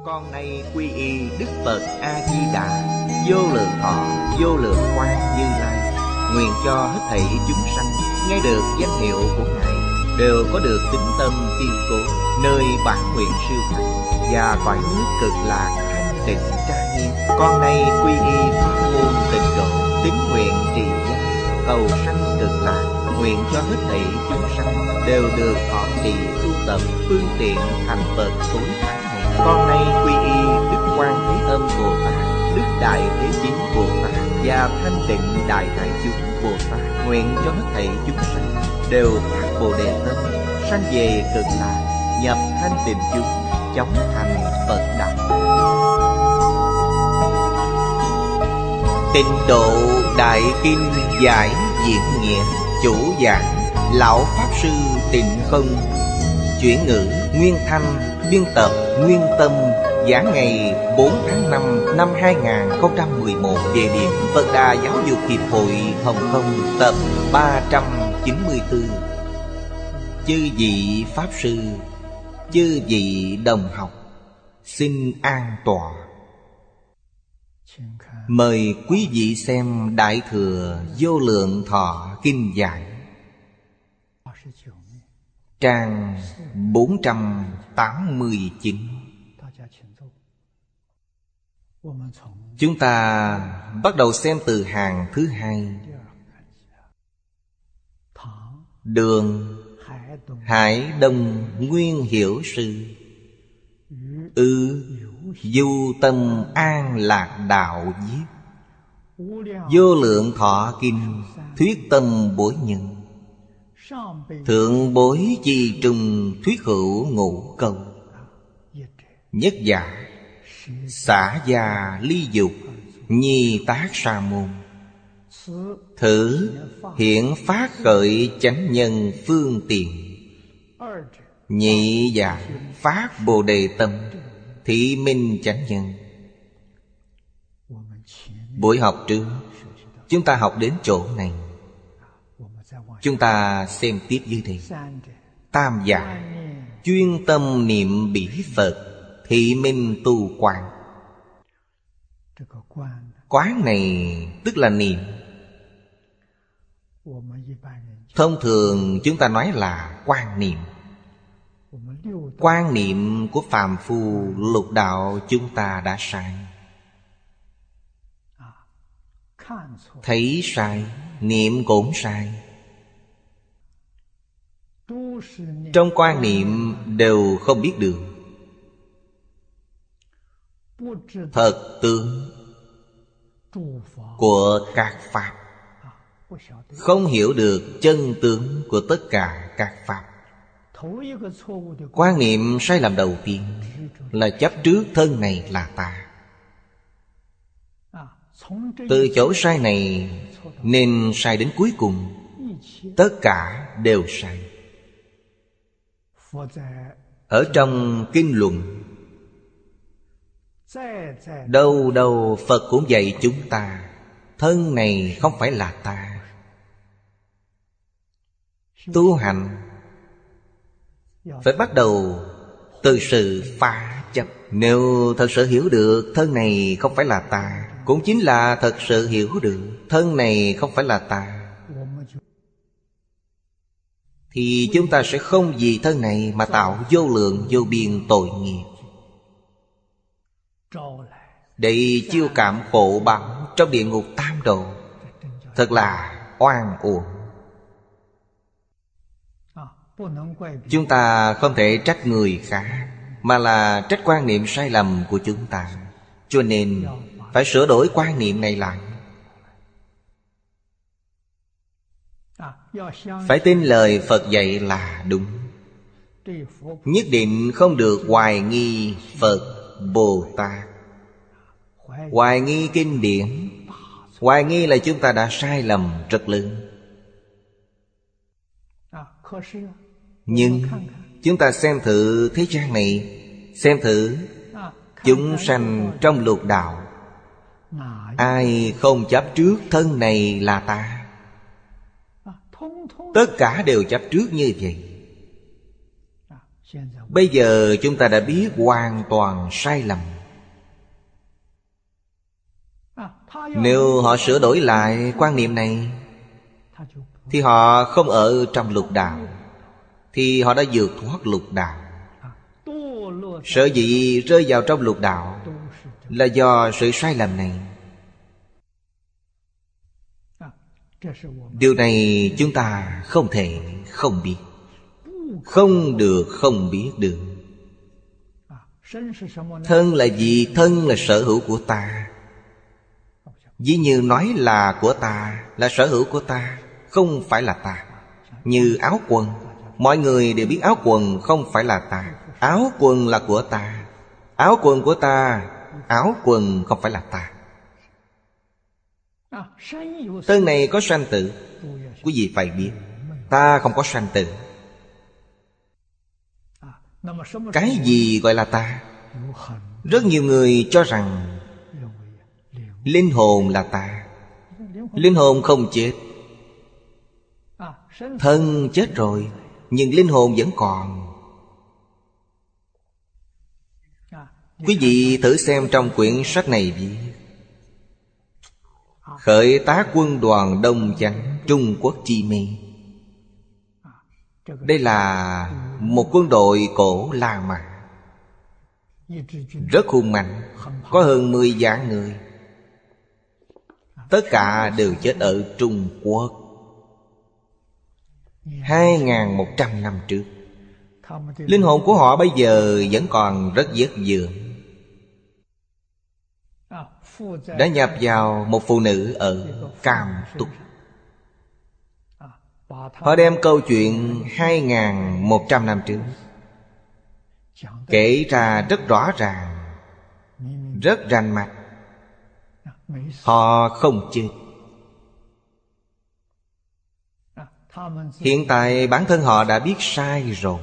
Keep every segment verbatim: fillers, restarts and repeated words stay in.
Con nay quy y Đức Phật A-di-đà, vô lượng thọ, vô lượng quang Như Lai. Nguyện cho hết thảy chúng sanh nghe được danh hiệu của Ngài đều có được tín tâm kiên cố, nơi bản nguyện siêu thắng và cõi nước cực lạc thanh tịnh trang nghiêm. Con nay quy y pháp môn tịnh độ, tín nguyện trì danh, cầu sanh cực lạc. Nguyện cho hết thảy chúng sanh đều được thọ trì tu tập phương tiện thành Phật tối thắng này. Con nay quy y Đức Quan Thế Âm Bồ Tát, Đức Đại Thế Chí Bồ Tát và Thanh Tịnh Đại Hải Chúng Bồ Tát. Nguyện cho hết thảy chúng sanh đều phát Bồ Đề tâm, sanh về cực lạc, nhập thanh tịnh chúng, chóng thành Phật đạo. Tịnh Độ Đại Kinh Giải Diễn Nghĩa. Chủ giảng Lão Pháp Sư Tịnh Không. Chuyển ngữ Nguyên Thanh. Biên tập Nguyên Tâm. Giảng ngày bốn tháng năm năm hai nghìn không trăm mười một. Địa điểm Phật Đà Giáo dục Hiệp hội Hồng Kông. Tập ba trăm chín mươi tư. Chư vị Pháp Sư, chư vị đồng học, xin an tọa. Mời quý vị xem Đại Thừa Vô Lượng Thọ Kinh Giải, trang bốn trăm tám mươi chín. Chúng ta bắt đầu xem từ hàng thứ hai. Đường Hải Đông Nguyên Hiểu Sư Ư Du Tâm An Lạc Đạo viết Vô Lượng Thọ Kinh thuyết tâm bối nhân. Thượng bối chi trùng thuyết hữu ngũ câu. Nhất giả xả gia ly dục nhi tác sa môn. Thử hiện phát khởi chánh nhân phương tiện. Nhị giả phát bồ đề tâm thị minh chánh nhân. Buổi học trước chúng ta học đến chỗ này. Chúng ta xem tiếp dưới đây. Tam giả chuyên tâm niệm bỉ Phật thị minh tu quán. Quán này tức là niệm. Thông thường chúng ta nói là quan niệm. Quan niệm của phàm phu lục đạo chúng ta đã sai. Thấy sai, niệm cũng sai. Trong quan niệm đều không biết đường. Thật tướng của các pháp, không hiểu được chân tướng của tất cả các pháp. Quan niệm sai lầm đầu tiên là chấp trước thân này là ta. Từ chỗ sai này nên sai đến cuối cùng, tất cả đều sai. Ở trong kinh luận, đâu đâu Phật cũng dạy chúng ta thân này không phải là ta. Tu hành phải bắt đầu từ sự phá chấp. Nếu thật sự hiểu được thân này không phải là ta, cũng chính là thật sự hiểu được thân này không phải là ta, thì chúng ta sẽ không vì thân này mà tạo vô lượng vô biên tội nghiệp, để chiêu cảm khổ báo trong địa ngục tam độ. Thật là oan uổng. Chúng ta không thể trách người khác, mà là trách quan niệm sai lầm của chúng ta. Cho nên phải sửa đổi quan niệm này lại. Phải tin lời Phật dạy là đúng. Nhất định không được hoài nghi Phật, Bồ Tát, hoài nghi kinh điển. Hoài nghi là chúng ta đã sai lầm rất lớn. Nhưng chúng ta xem thử thế gian này, xem thử chúng sanh trong lục đạo, ai không chấp trước thân này là ta? Tất cả đều chấp trước như vậy. Bây giờ chúng ta đã biết hoàn toàn sai lầm. Nếu họ sửa đổi lại quan niệm này thì họ không ở trong lục đạo, thì họ đã vượt thoát lục đạo. Sở dĩ rơi vào trong lục đạo là do sự sai lầm này. Điều này chúng ta không thể không biết. Không được không biết được. Thân là gì? Thân là sở hữu của ta. Ví như nói là của ta, là sở hữu của ta, không phải là ta. Như áo quần, mọi người đều biết áo quần không phải là ta. Áo quần là của ta. Áo quần của ta, áo quần không phải là ta. Thân này có sanh tử, quý vị phải biết. Ta không có sanh tử. Cái gì gọi là ta? Rất nhiều người cho rằng linh hồn là ta. Linh hồn không chết. Thân chết rồi, nhưng linh hồn vẫn còn. Quý vị thử xem trong quyển sách này viết: khởi tá quân đoàn Đông Chánh, Trung Quốc chi mê. Đây là một quân đội cổ La Mã, rất hung mạnh, có hơn mười vạn người. Tất cả đều chết ở Trung Quốc. Hai nghìn một trăm năm trước. Linh hồn của họ bây giờ vẫn còn rất vất vưởng. Đã nhập vào một phụ nữ ở Cam Túc. Họ đem câu chuyện hai nghìn một trăm năm trước kể ra rất rõ ràng, rất rành mạch. Họ không chết. Hiện tại bản thân họ đã biết sai rồi.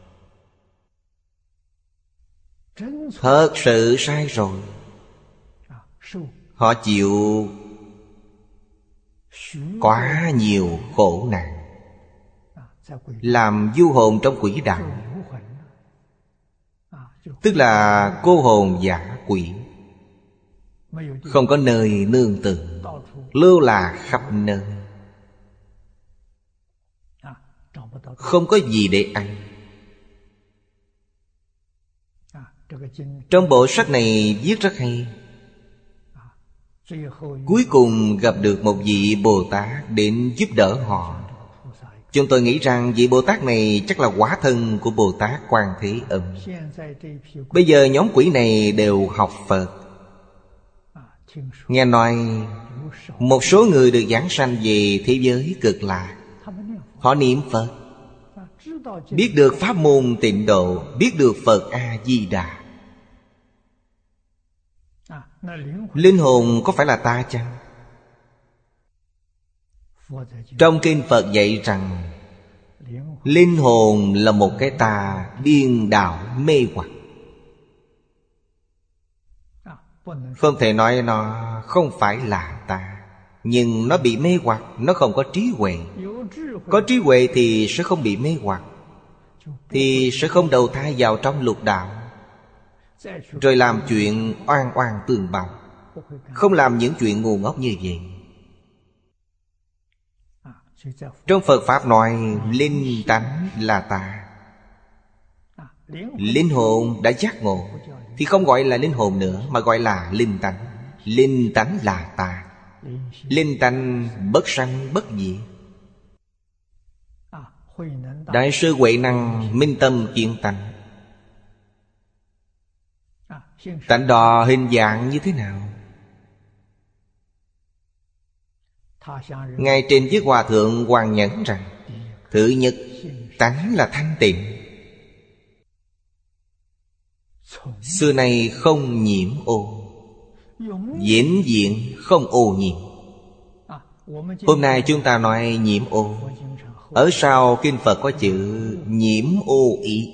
Thật sự sai rồi. Họ chịu quá nhiều khổ nạn, làm du hồn trong quỷ đạo, tức là cô hồn giả quỷ, không có nơi nương tựa, lưu lạc khắp nơi, không có gì để ăn. Trong bộ sách này viết rất hay. Cuối cùng gặp được một vị Bồ Tát đến giúp đỡ họ. Chúng tôi nghĩ rằng vị Bồ Tát này chắc là hóa thân của Bồ Tát Quan Thế Âm. Bây giờ nhóm quỷ này đều học Phật. Nghe nói một số người được giảng sanh về thế giới cực lạc. Họ niệm Phật, biết được pháp môn tịnh độ, biết được Phật A-di-đà. Linh hồn có phải là ta chăng? Trong kinh Phật dạy rằng linh hồn là một cái ta điên đảo mê hoặc. Không thể nói nó không phải là ta, nhưng nó bị mê hoặc, nó không có trí huệ. Có trí huệ thì sẽ không bị mê hoặc, thì sẽ không đầu thai vào trong lục đạo, rồi làm chuyện oan oan tương báo, không làm những chuyện ngu ngốc như vậy. Trong Phật Pháp nói linh tánh là ta. Linh hồn đã giác ngộ thì không gọi là linh hồn nữa, mà gọi là linh tánh. Linh tánh là ta. Linh tánh bất sanh bất diệt. Đại sư Huệ Năng minh tâm kiến tánh. Tánh đo hình dạng như thế nào? Ngài trên chiếc hòa thượng Hoàng Nhẫn rằng: thứ nhất, tánh là thanh tịnh, xưa nay không nhiễm ô, vĩnh viễn không ô nhiễm. Hôm nay chúng ta nói nhiễm ô. Ở sau kinh Phật có chữ nhiễm ô ý,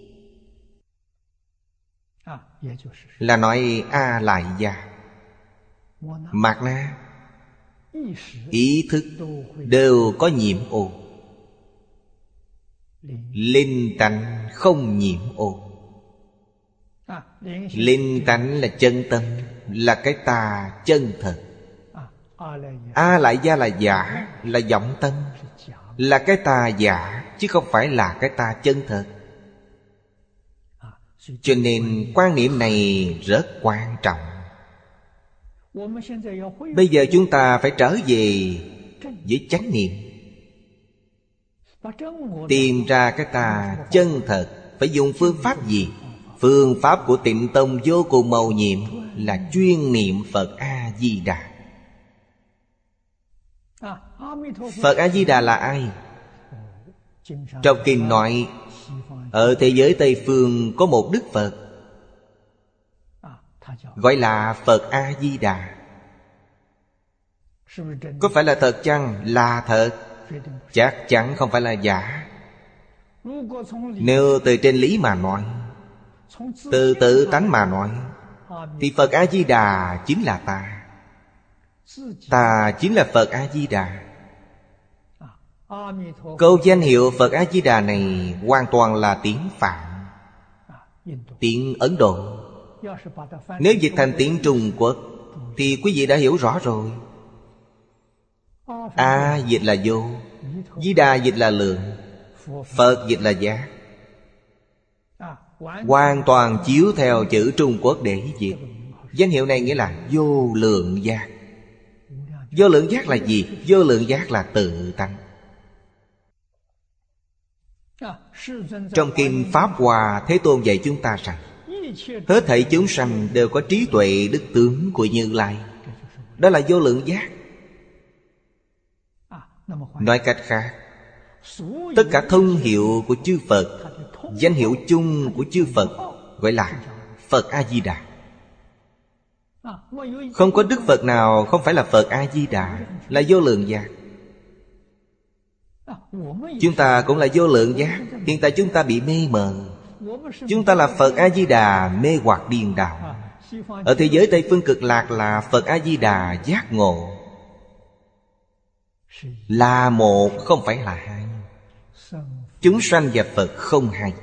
là nói A Lại Gia, Mạt Na, ý thức đều có nhiễm ô. Linh tánh không nhiễm ô. Linh tánh là chân tâm, là cái ta chân thật. A lại gia là giả, là vọng tâm, là cái ta giả, chứ không phải là cái ta chân thật. Cho nên quan niệm này rất quan trọng. Bây giờ chúng ta phải trở về với chánh niệm, tìm ra cái ta chân thật. Phải dùng phương pháp gì? Phương pháp của Tịnh Tông vô cùng mầu nhiệm, là chuyên niệm Phật A-di-đà. Phật A-di-đà là ai? Trong kinh nói, ở thế giới Tây Phương có một Đức Phật, gọi là Phật A-di-đà. Có phải là thật chăng? Là thật. Chắc chắn không phải là giả. Nếu từ trên lý mà nói, từ tự tánh mà nói, thì Phật A-di-đà chính là ta. Ta chính là Phật A-di-đà. Câu danh hiệu Phật A-di-đà này hoàn toàn là tiếng Phạn, tiếng Ấn Độ. Nếu dịch thành tiếng Trung Quốc thì quý vị đã hiểu rõ rồi. A dịch là vô, Di Đà dịch là lượng, Phật dịch là giác. Hoàn toàn chiếu theo chữ Trung Quốc để dịch. Danh hiệu này nghĩa là vô lượng giác. Vô lượng giác là gì? Vô lượng giác là tự tánh. Trong kinh Pháp Hoa, Thế Tôn dạy chúng ta rằng hết thảy chúng sanh đều có trí tuệ đức tướng của Như Lai. Đó là vô lượng giác. Nói cách khác, tất cả thông hiệu của chư Phật, danh hiệu chung của chư Phật gọi là Phật A-di-đà. Không có Đức Phật nào không phải là Phật A-di-đà, là vô lượng giác. Chúng ta cũng là vô lượng giác. Hiện tại chúng ta bị mê mờ. Chúng ta là Phật A-di-đà mê hoặc điên đảo. Ở thế giới Tây Phương Cực Lạc là Phật A-di-đà giác ngộ. Là một, không phải là hai. Chúng sanh và Phật không hai.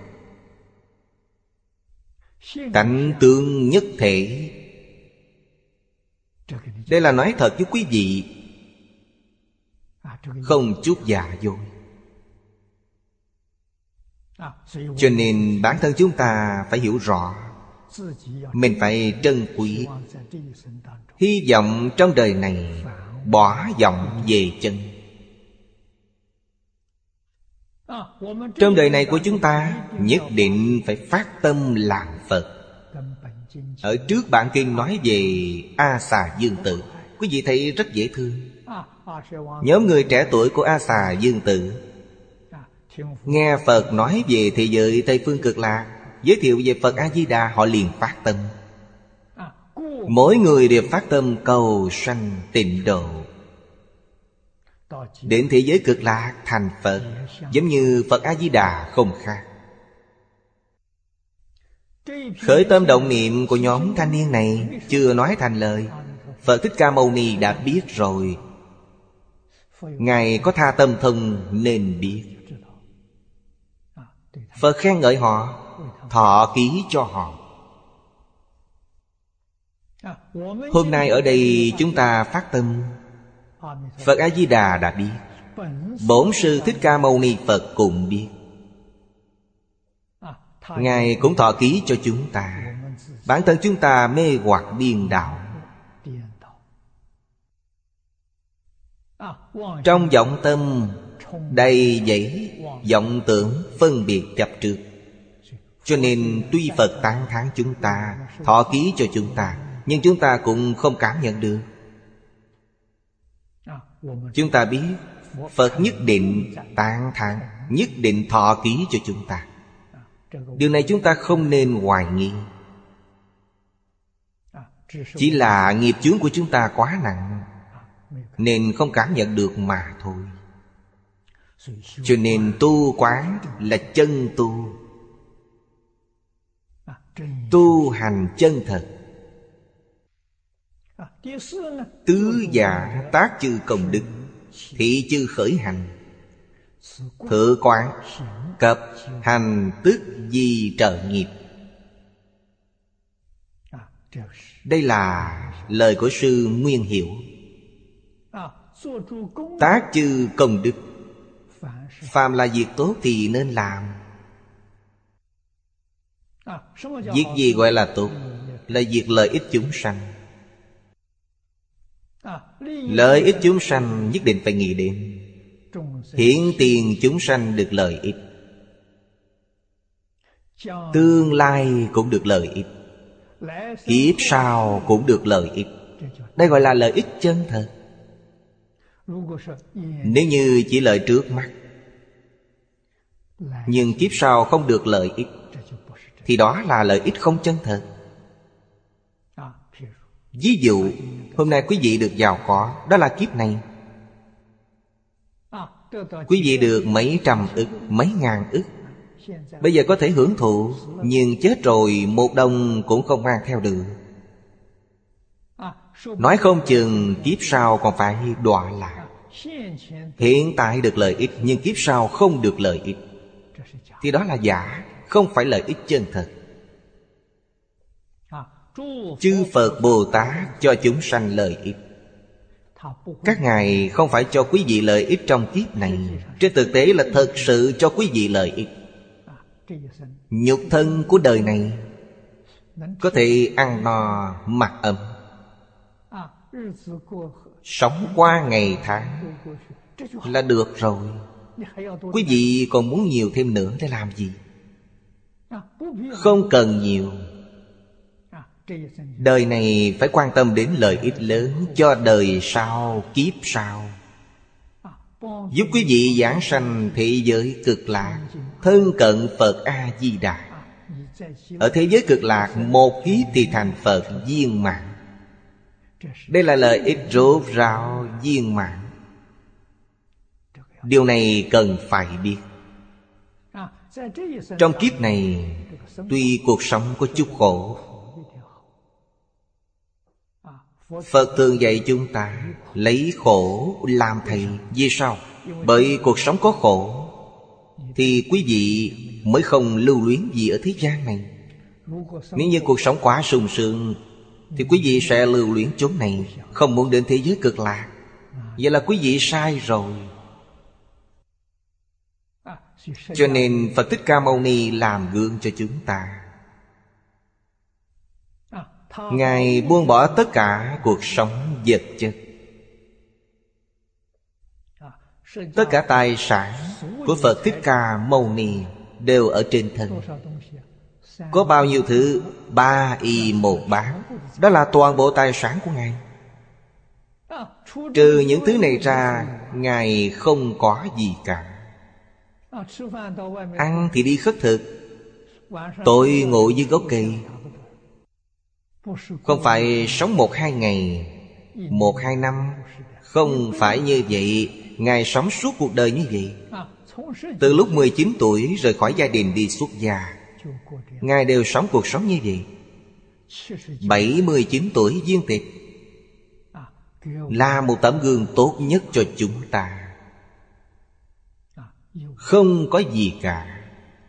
Tánh tướng nhất thể. Đây là nói thật với quý vị, không chút giả dối. Cho nên bản thân chúng ta phải hiểu rõ, mình phải trân quý. Hy vọng trong đời này bỏ vọng về chân. Trong đời này của chúng ta nhất định phải phát tâm làm Phật. Ở trước bản kinh nói về A Xà Dương Tử, quý vị thấy rất dễ thương. Nhóm người trẻ tuổi của A Xà Dương Tử nghe Phật nói về thế giới Tây Phương Cực Lạc, giới thiệu về Phật A-di-đà, họ liền phát tâm. Mỗi người đều phát tâm cầu sanh tịnh độ, đến thế giới Cực Lạc thành Phật. Giống như Phật A-di-đà không khác. Khởi tâm động niệm của nhóm thanh niên này chưa nói thành lời, Phật Thích Ca Mâu Ni đã biết rồi. Ngài có tha tâm thông nên biết. Phật khen ngợi họ, thọ ký cho họ. Hôm nay ở đây chúng ta phát tâm, Phật A-di-đà đã biết, Bổn Sư Thích Ca Mâu Ni Phật cũng biết. Ngài cũng thọ ký cho chúng ta. Bản thân chúng ta mê hoặc điên đảo. Trong vọng tâm đầy dẫy vọng tưởng phân biệt chấp trước. Cho nên tuy Phật tán thán chúng ta, thọ ký cho chúng ta, nhưng chúng ta cũng không cảm nhận được. Chúng ta biết Phật nhất định tán thán, nhất định thọ ký cho chúng ta. Điều này chúng ta không nên hoài nghi. Chỉ là nghiệp chướng của chúng ta quá nặng nên không cảm nhận được mà thôi. Cho nên tu quán là chân tu, tu hành chân thật. Tứ giả tác chư công đức, thị chư khởi hành. thử quán cập hành tức di trợ nghiệp. Đây là lời của sư Nguyên Hiểu. Tác chư công đức, phàm là việc tốt thì nên làm. Việc gì gọi là tốt? Là việc lợi ích chúng sanh. Lợi ích chúng sanh nhất định phải nghĩ đến. Hiện tiền chúng sanh được lợi ích, tương lai cũng được lợi ích, kiếp sau cũng được lợi ích. Đây gọi là lợi ích chân thật. Nếu như chỉ lợi trước mắt, nhưng kiếp sau không được lợi ích, thì đó là lợi ích không chân thật. Ví dụ, hôm nay quý vị được giàu có, đó là kiếp này. Quý vị được mấy trăm ức, mấy ngàn ức, bây giờ có thể hưởng thụ, nhưng chết rồi một đồng cũng không mang theo được. Nói không chừng kiếp sau còn phải đọa lạc. Hiện tại được lợi ích, nhưng kiếp sau không được lợi ích, thì đó là giả, không phải lợi ích chân thật. Chư Phật Bồ Tát cho chúng sanh lợi ích. Các ngài không phải cho quý vị lợi ích trong kiếp này, trên thực tế là thật sự cho quý vị lợi ích. Nhục thân của đời này có thể ăn no mặc ấm, sống qua ngày tháng là được rồi. Quý vị còn muốn nhiều thêm nữa để làm gì? Không cần nhiều. Đời này phải quan tâm đến lợi ích lớn cho đời sau, kiếp sau, giúp quý vị giảng sanh thế giới cực lạc, thân cận Phật A-di-đà. Ở thế giới cực lạc, một kiếp thì thành Phật viên mãn. Đây là lợi ích rốt ráo viên mãn. Điều này cần phải biết. Trong kiếp này, tuy cuộc sống có chút khổ, Phật thường dạy chúng ta lấy khổ làm thầy. Vì sao? Bởi cuộc sống có khổ thì quý vị mới không lưu luyến gì ở thế gian này. Nếu như cuộc sống quá sung sướng thì quý vị sẽ lưu luyến chốn này, không muốn đến thế giới cực lạc. Vậy là quý vị sai rồi. Cho nên Phật Thích Ca Mâu Ni làm gương cho chúng ta. Ngài buông bỏ tất cả cuộc sống vật chất. Tất cả tài sản của Phật Thích Ca Mâu Ni đều ở trên thân. Có bao nhiêu thứ? Ba y một bát. Đó là toàn bộ tài sản của Ngài. Trừ những thứ này ra, Ngài không có gì cả. Ăn thì đi khất thực, tối ngủ dưới gốc cây. Không phải sống một hai ngày, một hai năm. Không phải như vậy. Ngài sống suốt cuộc đời như vậy. Từ lúc mười chín tuổi rời khỏi gia đình đi xuất gia, Ngài đều sống cuộc sống như vậy. Bảy mươi chín tuổi viên tịch, là một tấm gương tốt nhất cho chúng ta. Không có gì cả.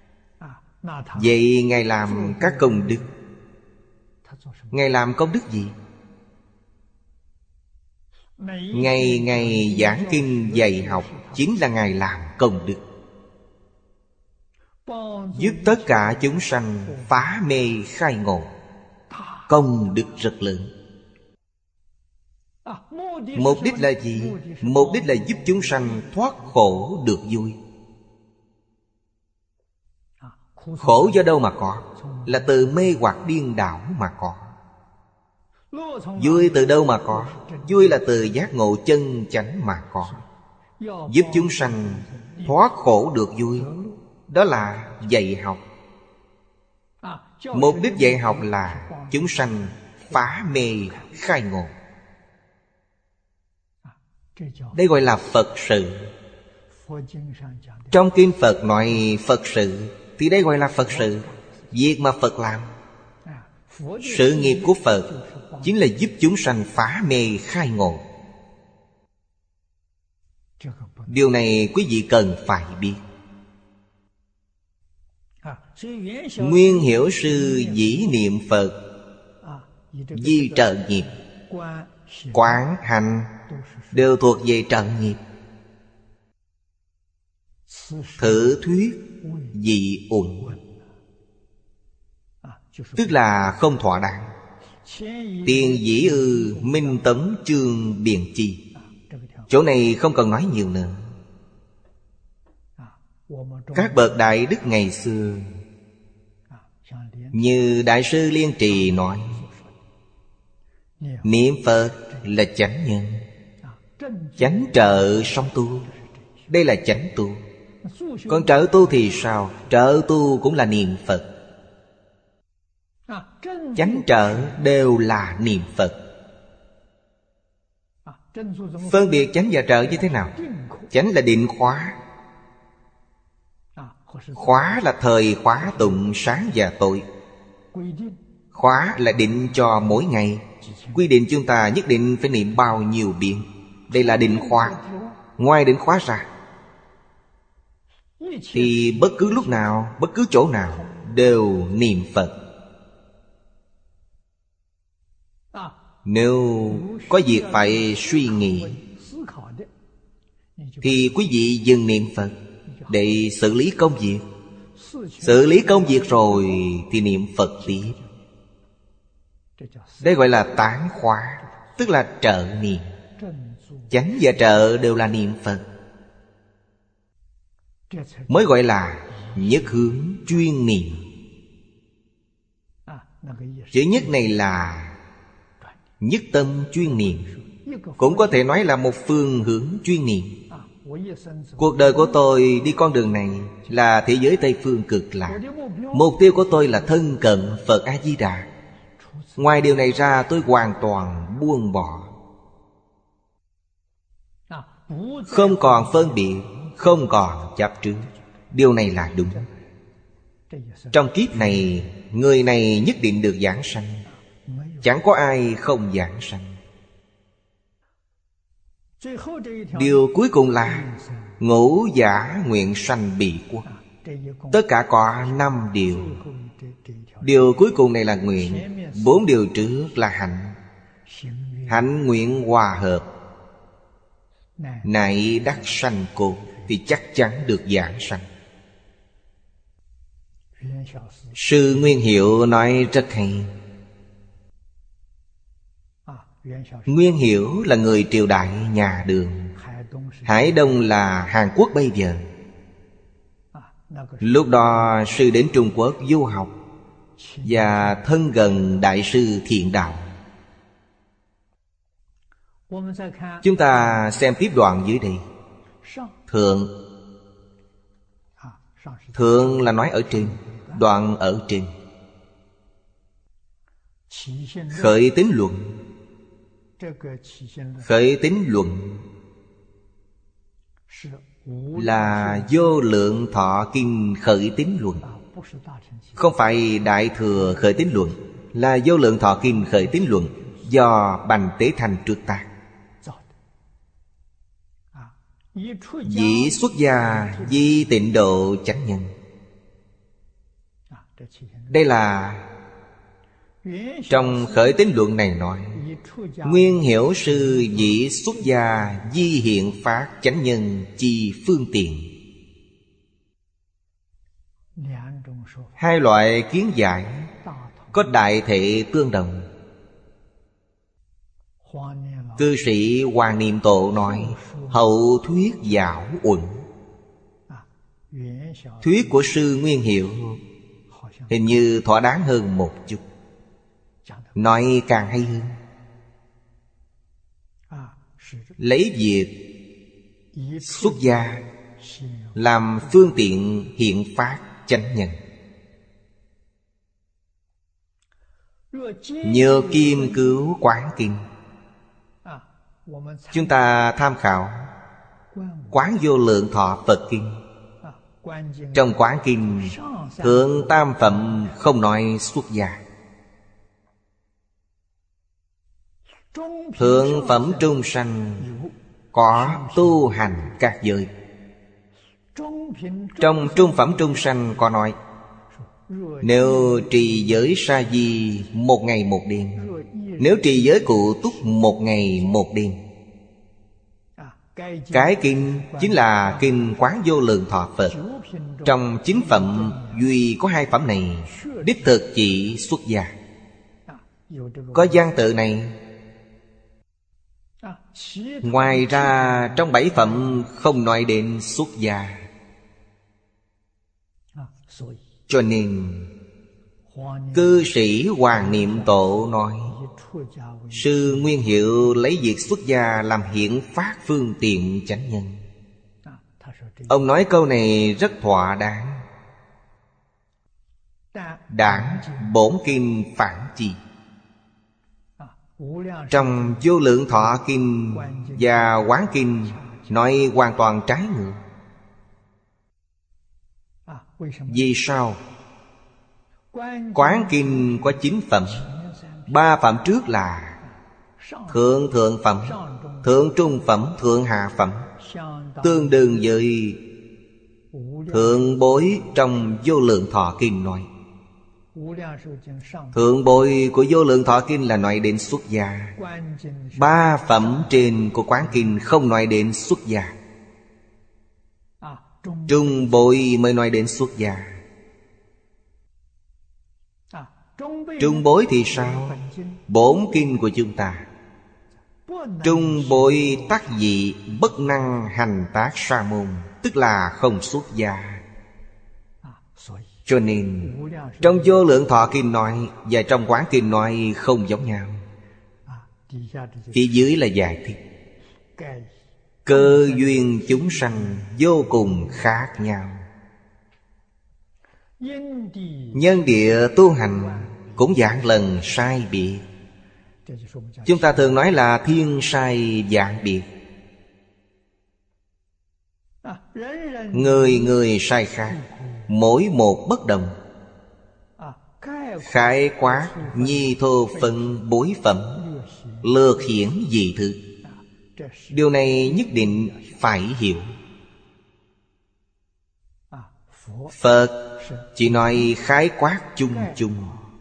Vậy Ngài làm các công đức. Ngài làm công đức gì? Ngày ngày giảng kinh dạy học chính là Ngài làm công đức, giúp tất cả chúng sanh phá mê khai ngộ. Công đức rất lớn. Mục đích là gì? Mục đích là giúp chúng sanh thoát khổ được vui. Khổ do đâu mà có? Là từ mê hoặc điên đảo mà có. Vui từ đâu mà có? Vui là từ giác ngộ chân chánh mà có. Giúp chúng sanh thoát khổ được vui, đó là dạy học. Mục đích dạy học là chúng sanh phá mê khai ngộ. Đây gọi là Phật sự. Trong kinh Phật nói Phật sự, thì đây gọi là Phật sự. Việc mà Phật làm. Sự nghiệp của Phật chính là giúp chúng sanh phá mê khai ngộ. Điều này quý vị cần phải biết. Nguyên hiểu sư dĩ niệm Phật, di trợ nghiệp, quán hành đều thuộc về trợ nghiệp. Thử thuyết dị uẩn, tức là không thỏa đáng. Tiền dĩ ư minh tấn chương biện chi. Chỗ này không cần nói nhiều nữa. Các bậc đại đức ngày xưa, như Đại sư Liên Trì nói, niệm Phật là chánh nhân, chánh trợ song tu. Đây là chánh tu. Còn trợ tu thì sao? Trợ tu cũng là niệm Phật. Chánh trợ đều là niệm Phật. Phân biệt chánh và trợ như thế nào? Chánh là định khóa. Khóa là thời khóa tụng sáng và tối. Khóa là định cho mỗi ngày. Quy định chúng ta nhất định phải niệm bao nhiêu遍. Đây là định khóa. Ngoài định khóa ra thì bất cứ lúc nào, bất cứ chỗ nào đều niệm Phật. Nếu có việc phải suy nghĩ thì quý vị dừng niệm Phật để xử lý công việc. Xử lý công việc rồi thì niệm Phật tiếp. Đây gọi là tán khóa, tức là trợ niệm. Chánh và trợ đều là niệm Phật, mới gọi là nhất hướng chuyên niệm. Chữ nhất này là nhất tâm chuyên niệm, cũng có thể nói là một phương hướng chuyên niệm. Cuộc đời của tôi đi con đường này là thế giới Tây Phương Cực Lạc. Mục tiêu của tôi là thân cận Phật A-di-đà. Ngoài điều này ra tôi hoàn toàn buông bỏ, không còn phân biệt, không còn chấp trước. Điều này là đúng. Trong kiếp này, người này nhất định được giảng sanh. Chẳng có ai không giảng sanh. Điều cuối cùng là ngũ giả nguyện sanh Bỉ quốc. Tất cả có năm điều. Điều cuối cùng này là nguyện. Bốn điều trước là hạnh. Hạnh nguyện hòa hợp, nại đắc sanh cột, thì chắc chắn được giảng sanh. Sư Nguyên Hiệu nói rất hay. Nguyên Hiểu là người triều đại nhà Đường. Hải Đông là Hàn Quốc bây giờ. Lúc đó sư đến Trung Quốc du học và thân gần Đại sư Thiện Đạo. Chúng ta xem tiếp đoạn dưới đây. Thượng. Thượng là nói ở trên, đoạn ở trên. Khởi tín luận. Khởi tín luận là Vô Lượng Thọ Kinh Khởi tín luận. Không phải Đại Thừa Khởi tín luận, là Vô Lượng Thọ Kinh Khởi tín luận, do Bành Tế Thành trước tác. Dĩ xuất gia di tịnh độ chánh nhân. Đây là trong Khởi tín luận này nói, Nguyên Hiểu sư dĩ xuất gia di hiện phát chánh nhân chi phương tiện. Hai loại kiến giải có đại thể tương đồng. Cư sĩ Hoàng Niệm Tổ nói hậu thuyết giảo uẩn. Thuyết của sư Nguyên Hiệu hình như thỏa đáng hơn một chút, nói càng hay hơn. Lấy việc xuất gia làm phương tiện hiện phát chánh nhân. Nhờ Kim Cứu Quán Kinh, chúng ta tham khảo Quán Vô Lượng Thọ Phật Kinh. Trong Quán Kinh, Thượng Tam Phẩm không nói xuất gia. Thượng Phẩm Trung Sanh có tu hành các giới. Trong Trung Phẩm Trung Sanh có nói, nếu trì giới sa di một ngày một đêm, nếu trì giới cụ túc một ngày một đêm. Cái kinh chính là kinh Quán Vô Lượng Thọ Phật. Trong chín phẩm duy có hai phẩm này đích thực chỉ xuất gia. Có văn tự này. Ngoài ra trong bảy phẩm không nói đến xuất gia. Cho nên cư sĩ Hoàng Niệm Tổ nói, sư Nguyên Hiệu lấy việc xuất gia làm hiển phát phương tiện chánh nhân. Ông nói câu này rất thỏa đáng. Đảng bổn kinh phản chi. Trong Vô Lượng Thọ Kinh và Quán Kinh nói hoàn toàn trái ngược. Vì sao? Quán Kinh có chín phẩm. Ba phẩm trước là Thượng Thượng Phẩm, Thượng Trung Phẩm, Thượng Hạ Phẩm, tương đương với Thượng Bối trong Vô Lượng Thọ Kinh nói. Thượng Bối của Vô Lượng Thọ Kinh là nói đến xuất gia. Ba phẩm trên của Quán Kinh không nói đến xuất gia. Trung Bối mới nói đến xuất gia. Trung Bối thì sao? Bổn kinh của chúng ta. Trung Bối tác dị bất năng hành tác sa môn, tức là không xuất gia. Cho nên trong Vô Lượng Thọ Kinh nói và trong Quán Kinh nói không giống nhau. Phía dưới là giải thích. Cơ duyên chúng sanh vô cùng khác nhau. Nhân địa tu hành cũng vạn lần sai biệt. Chúng ta thường nói là thiên sai vạn biệt. Người người sai khác, mỗi một bất đồng. Khái quát nhi thô phân bối phẩm, lược hiển dị thứ. Điều này nhất định phải hiểu. Phật chỉ nói khái quát chung chung,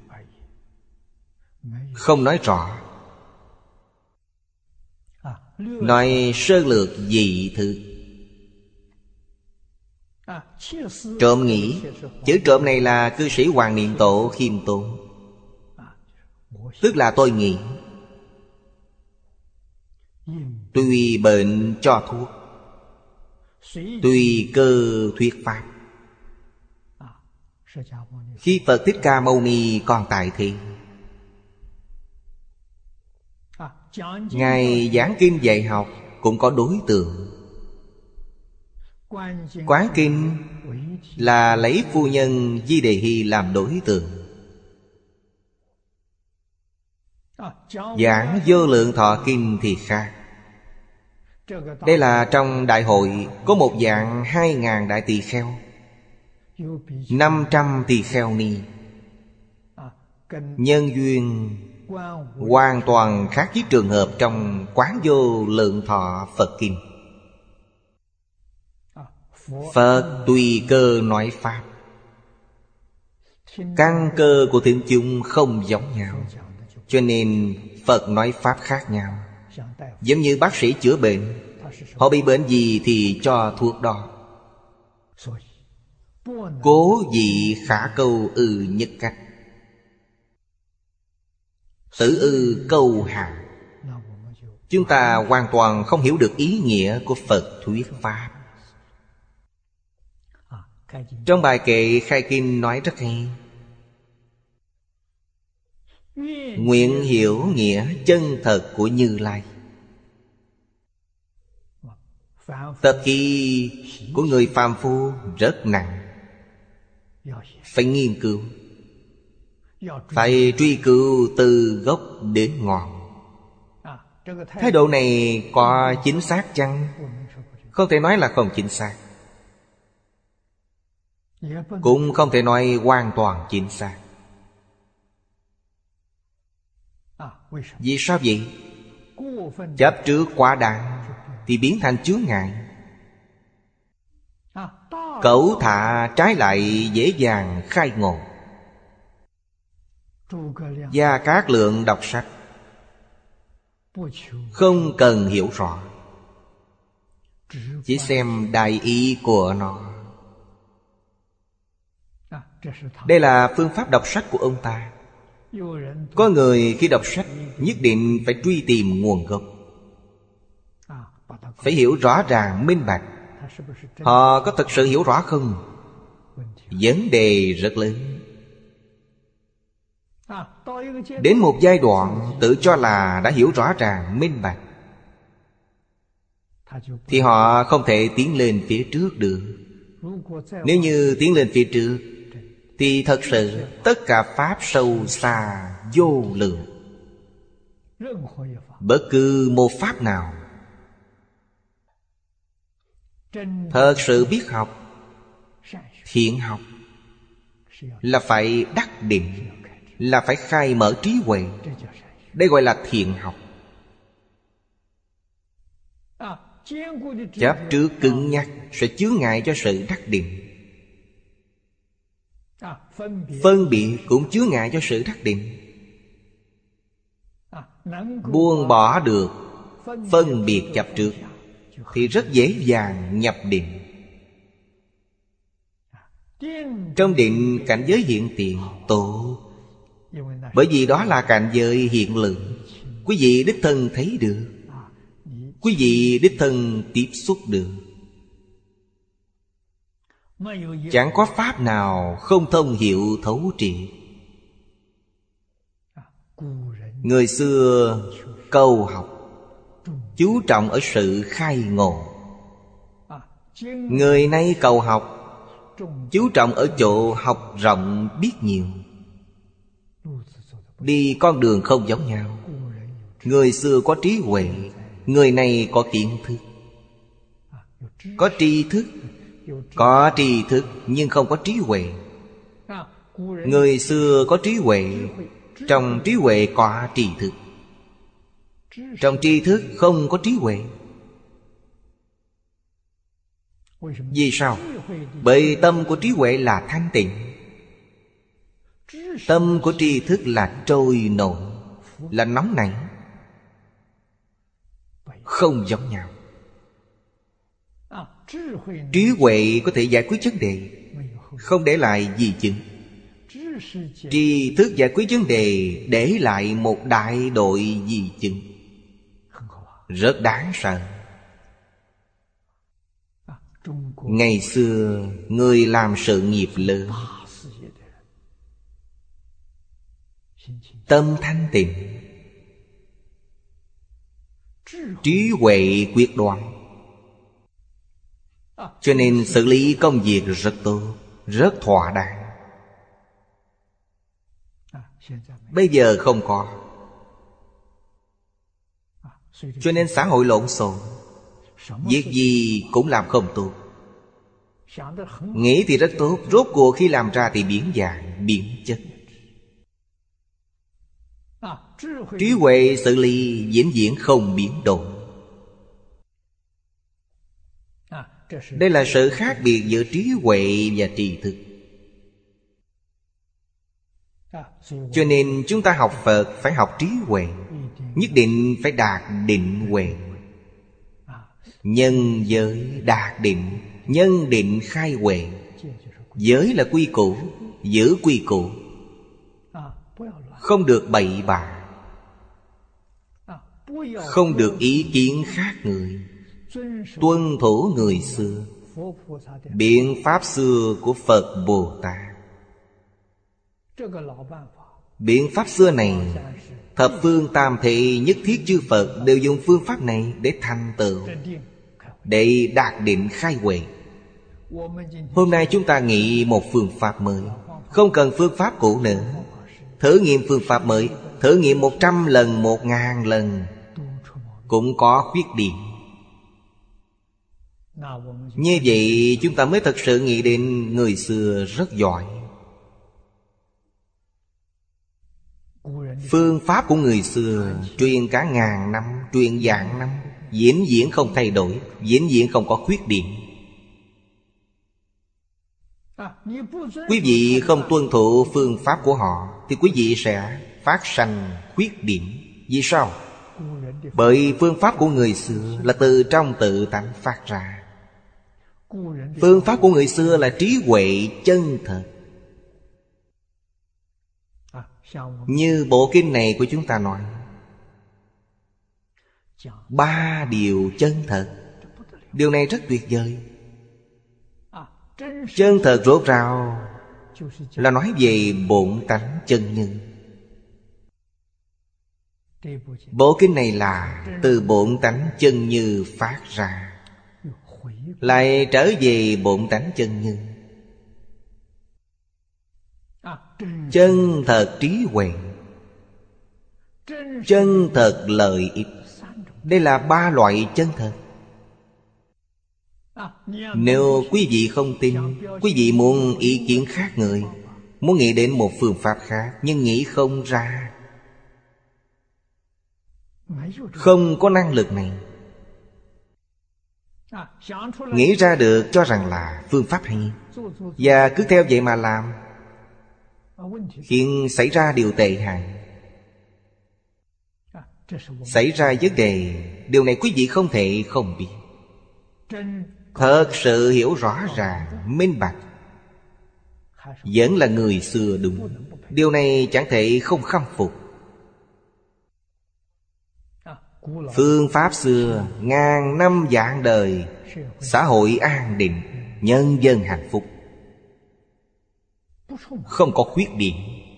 không nói rõ. Nói sơ lược dị thứ. Trộm nghĩ. Chữ trộm này là cư sĩ Hoàng Niệm Tổ khiêm tốn, tức là tôi nghĩ. Tùy bệnh cho thuốc, tùy cơ thuyết pháp. Khi Phật Thích Ca Mâu Ni còn tại thế, Ngài giảng kinh dạy học cũng có đối tượng. Quán Kinh là lấy phu nhân Di Đề Hy làm đối tượng. Giảng Vô Lượng Thọ Kinh thì khác. Đây là trong đại hội có một dạng hai ngàn đại tỳ kheo, năm trăm tỳ kheo ni. Nhân duyên hoàn toàn khác với trường hợp trong Quán Vô Lượng Thọ Phật Kinh. Phật tùy cơ nói pháp. Căn cơ của thính chúng không giống nhau, cho nên Phật nói pháp khác nhau. Giống như bác sĩ chữa bệnh, họ bị bệnh gì thì cho thuốc đó. Cố dị khả câu ư nhất cách, tử ư câu hạ. Chúng ta hoàn toàn không hiểu được ý nghĩa của Phật thuyết pháp. Trong bài kệ khai kinh nói rất hay. Nguyện hiểu nghĩa chân thật của Như Lai. Tập khí của người phàm phu rất nặng, phải nghiên cứu, phải truy cứu từ gốc đến ngọn. Thái độ này có chính xác chăng? Không thể nói là không chính xác, cũng không thể nói hoàn toàn chính xác. Vì sao vậy? Chấp trước quá đáng thì biến thành chướng ngại. Cẩu thả trái lại dễ dàng khai ngộ. Gia Cát Lượng đọc sách không cần hiểu rõ, chỉ xem đại ý của nó. Đây là phương pháp đọc sách của ông ta. Có người khi đọc sách nhất định phải truy tìm nguồn gốc, phải hiểu rõ ràng minh bạch. Họ có thật sự hiểu rõ không? Vấn đề rất lớn. Đến một giai đoạn tự cho là đã hiểu rõ ràng minh bạch thì họ không thể tiến lên phía trước được. Nếu như tiến lên phía trước thì thật sự tất cả pháp sâu xa vô lượng. Bất cứ một pháp nào thật sự biết học, thiện học, là phải đắc định, là phải khai mở trí huệ. Đây gọi là thiện học. Chấp trước cứng nhắc sẽ chướng ngại cho sự đắc định. Phân biệt cũng chướng ngại cho sự đắc định. Buông bỏ được phân biệt chấp trước thì rất dễ dàng nhập định. Trong định cảnh giới hiện tiền tụ, bởi vì đó là cảnh giới hiện lượng. Quý vị đích thân thấy được, quý vị đích thân tiếp xúc được. Chẳng có pháp nào không thông hiểu thấu triệt. Người xưa cầu học chú trọng ở sự khai ngộ. Người nay cầu học chú trọng ở chỗ học rộng biết nhiều. Đi con đường không giống nhau. Người xưa có trí huệ, người này có kiến thức. Có tri thức, có tri thức nhưng không có trí huệ. Người xưa có trí huệ, trong trí huệ có tri thức. Trong tri thức không có trí huệ. Vì sao? Bởi tâm của trí huệ là thanh tịnh, tâm của tri thức là trôi nổi, là nóng nảy. Không giống nhau. Trí huệ có thể giải quyết vấn đề, không để lại gì chứng. Tri thức giải quyết vấn đề, để lại một đại đội gì chứng. Rất đáng sợ. Ngày xưa người làm sự nghiệp lớn, tâm thanh tịnh, trí huệ quyết đoán, cho nên xử lý công việc rất tốt, rất thỏa đáng. Bây giờ không có, cho nên xã hội lộn xộn, việc gì cũng làm không tốt. Nghĩ thì rất tốt, rốt cuộc khi làm ra thì biến dạng, biến chất. Trí huệ xử lý vĩnh viễn không biến đổi. Đây là sự khác biệt giữa trí huệ và tri thức. Cho nên chúng ta học Phật phải học trí huệ, nhất định phải đạt định huệ. Nhân giới đạt định, nhân định khai huệ. Giới là quy củ, giữ quy củ, không được bậy bạ, không được ý kiến khác người, tuân thủ người xưa, biện pháp xưa của Phật Bồ Tát. Biện pháp xưa này, thập phương tam thị nhất thiết chư Phật đều dùng phương pháp này để thành tựu, để đạt định khai huệ. Hôm nay chúng ta nghĩ một phương pháp mới, không cần phương pháp cũ nữa. Thử nghiệm phương pháp mới, thử nghiệm một trăm lần, một ngàn lần, cũng có khuyết điểm. Như vậy chúng ta mới thật sự nghĩ đến người xưa rất giỏi. Phương pháp của người xưa truyền cả ngàn năm, truyền vạn năm, vĩnh viễn không thay đổi, vĩnh viễn không có khuyết điểm. Quý vị không tuân thủ phương pháp của họ thì quý vị sẽ phát sanh khuyết điểm. Vì sao? Bởi phương pháp của người xưa là từ trong tự tánh phát ra. Phương pháp của người xưa là trí huệ chân thật. Như bộ kinh này của chúng ta nói, ba điều chân thật. Điều này rất tuyệt vời. Chân thật rốt rào là nói về bổn tánh chân nhân. Bộ kinh này là từ bổn tánh chân như phát ra, lại trở về bổn tánh chân nhân. Chân thật trí huệ, chân thật lợi ích. Đây là ba loại chân thật. Nếu quý vị không tin, quý vị muốn ý kiến khác người, muốn nghĩ đến một phương pháp khác, nhưng nghĩ không ra, không có năng lực này. Nghĩ ra được cho rằng là phương pháp hay, và cứ theo vậy mà làm, khiến xảy ra điều tệ hại. Xảy ra vấn đề, điều này quý vị không thể không biết. Thật sự hiểu rõ ràng, minh bạch, vẫn là người xưa đúng. Điều này chẳng thể không khâm phục. Phương pháp xưa ngàn năm vạn đời, xã hội an định, nhân dân hạnh phúc, không có khuyết điểm.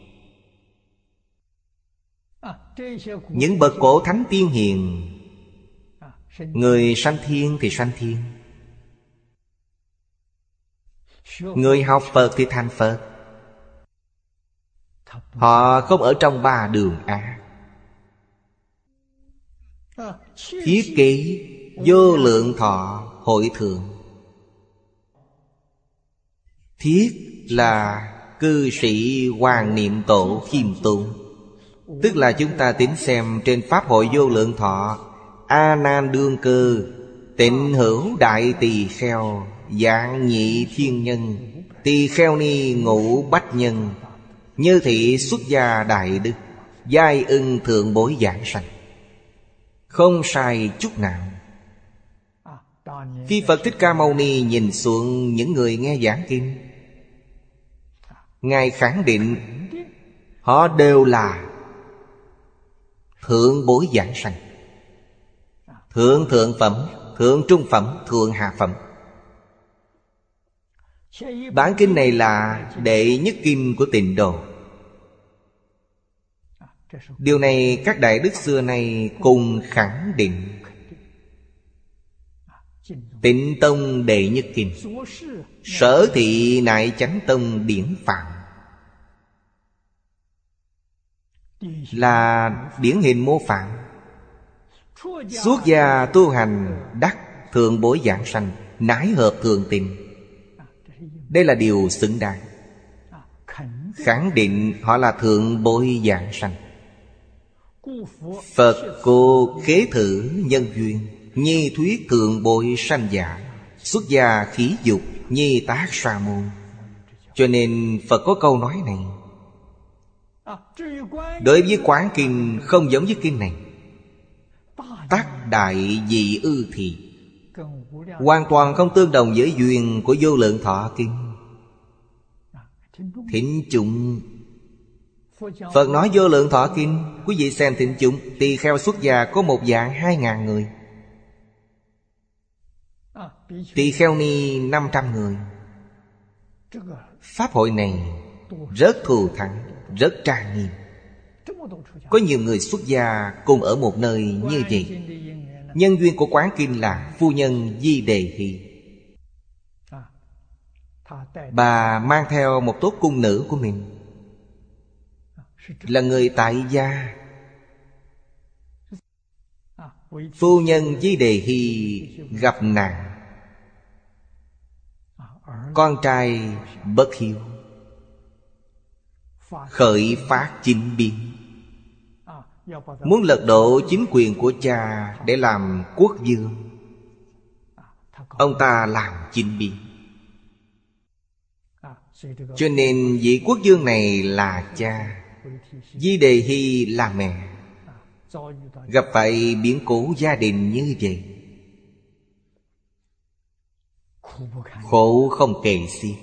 Những bậc cổ thánh tiên hiền, người sanh thiên thì sanh thiên, người học Phật thì thành Phật. Họ không ở trong ba đường ác. Thiết kế vô lượng thọ hội thượng. Thiết là cư sĩ Hoàng Niệm Tổ khiêm tốn, tức là chúng ta tính xem trên Pháp hội vô lượng thọ, A Nan Đương Cơ, Tịnh Hữu Đại Tỳ Kheo, Dạng Nhị Thiên Nhân, Tỳ Kheo Ni Ngũ Bách Nhân, Như Thị Xuất Gia Đại Đức, Giai Ưng Thượng Bối Giảng Sanh. Không sai chút nào. Khi Phật Thích Ca Mâu Ni nhìn xuống những người nghe giảng kinh, Ngài khẳng định họ đều là thượng bối giảng sanh. Thượng thượng phẩm, thượng trung phẩm, thượng hạ phẩm. Bản kinh này là đệ nhất kinh của Tịnh Độ. Điều này các đại đức xưa nay cùng khẳng định. Tịnh Tông đệ nhất kinh, Sở Thị Nại Chánh Tông điển phạm, là điển hình mô phạm. Xuất gia tu hành đắc thượng bối giảng sanh, nái hợp thượng tình. Đây là điều xứng đáng. Khẳng định họ là thượng bối giảng sanh. Phật cô kế thử nhân duyên, nhi thuyết thượng bối sanh giả, xuất gia khí dục, nhi tác sa môn. Cho nên Phật có câu nói này. Đối với Quán Kinh không giống với kinh này. Tác đại dị ư thị, hoàn toàn không tương đồng với duyên của Vô Lượng Thọ Kinh. Thính chúng, Phật nói Vô Lượng Thọ Kinh, quý vị xem thính chúng, tỳ kheo xuất gia có một vạn hai ngàn người, tỳ kheo ni năm trăm người. Pháp hội này rất thù thắng, rất trang nghiêm. Có nhiều người xuất gia cùng ở một nơi như vậy. Nhân duyên của Quán Kinh là phu nhân Di Đề Hy. Bà mang theo một tốt cung nữ của mình, là người tại gia. Phu nhân Di Đề Hy gặp nạn, con trai bất hiếu, khởi phát chính biến. muốn lật đổ chính quyền của cha để làm quốc vương. Ông ta làm chính biến. Cho nên vị quốc vương này là cha, Di Đề Hy là mẹ. Gặp phải biến cố gia đình như vậy, khổ không kể xiết.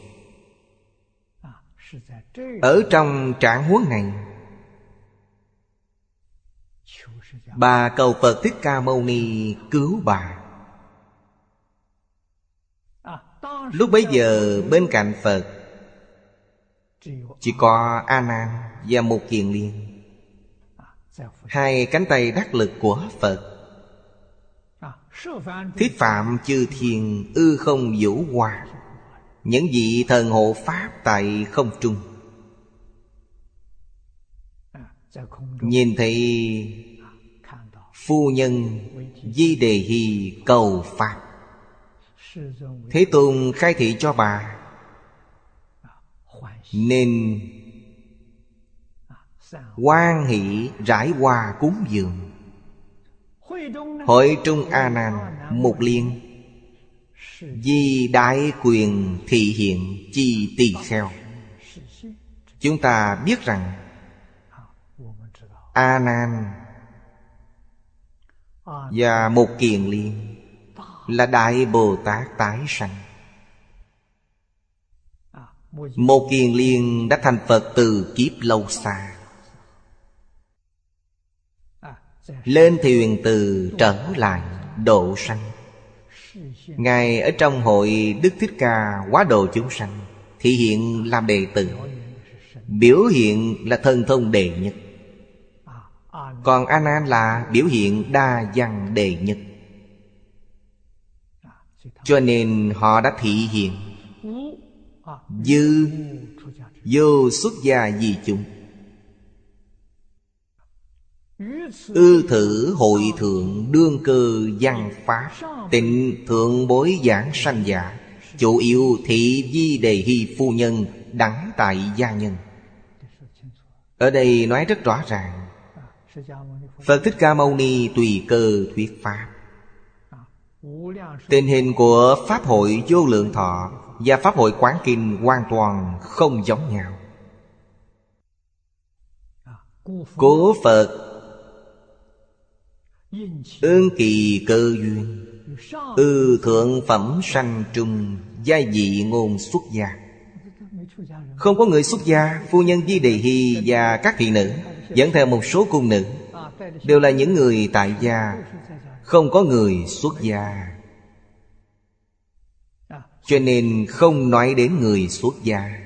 Ở trong trạng huống này, bà cầu Phật Thích Ca Mâu Ni cứu bà. Lúc bấy giờ bên cạnh Phật chỉ có A Nan và Một Kiền Liên, hai cánh tay đắc lực của Phật. Thiết phạm chư thiên ư không vũ hoa, những vị thần hộ pháp tại không trung. Nhìn thấy phu nhân Di Đề Hy cầu pháp, Thế Tôn khai thị cho bà nên hoan hỷ rải hoa cúng dường. Hội trung A Nan, Mục Liên vì đại quyền thị hiện chi tỳ kheo. Chúng ta biết rằng A Nan và Một Kiền Liên là Đại Bồ Tát tái sanh. Một Kiền Liên đã thành Phật từ kiếp lâu xa, lên thuyền từ trở lại độ sanh. Ngài ở trong hội Đức Thích Ca hóa độ chúng sanh, thị hiện làm đệ tử, biểu hiện là thần thông đệ nhất. Còn A Nan là biểu hiện đa văn đệ nhất. Cho nên họ đã thị hiện dư vô xuất gia di chúng. Ư thử hội thượng đương cơ văn pháp, tịnh thượng bối giảng sanh giả, chủ yếu thị Di Đề Hy phu nhân đẳng tại gia nhân. Ở đây nói rất rõ ràng, Phật Thích Ca Mâu Ni tùy cơ thuyết pháp. Tình hình của Pháp hội Vô Lượng Thọ và Pháp hội Quán Kinh hoàn toàn không giống nhau. Cố Phật ương kỳ cơ duyên, ư thượng phẩm sanh trung, gia dị ngôn xuất gia. Không có người xuất gia. Phu nhân Di Đề Hy và các thị nữ dẫn theo một số cung nữ đều là những người tại gia, không có người xuất gia. Cho nên không nói đến người xuất gia.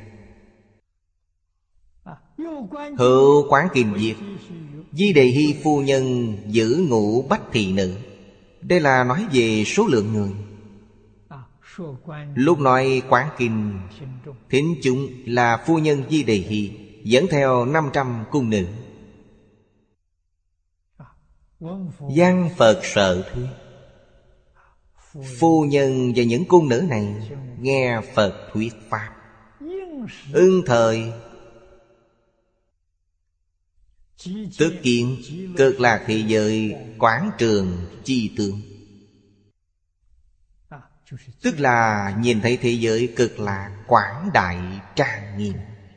Hữu Quán Kinh viết Di Đề Hy phu nhân giữ ngũ bách thị nữ. Đây là nói về số lượng người. Lúc nói Quán Kinh, thính chúng là phu nhân Di Đề Hy dẫn theo năm trăm cung nữ. Văn Phật Sở Thuyết, phu nhân và những cung nữ này nghe Phật thuyết pháp, ưng thời tức kiến cực lạc thị giới quảng trường chi tướng. Tức là nhìn thấy thế giới cực lạc quảng đại trang nghiêm,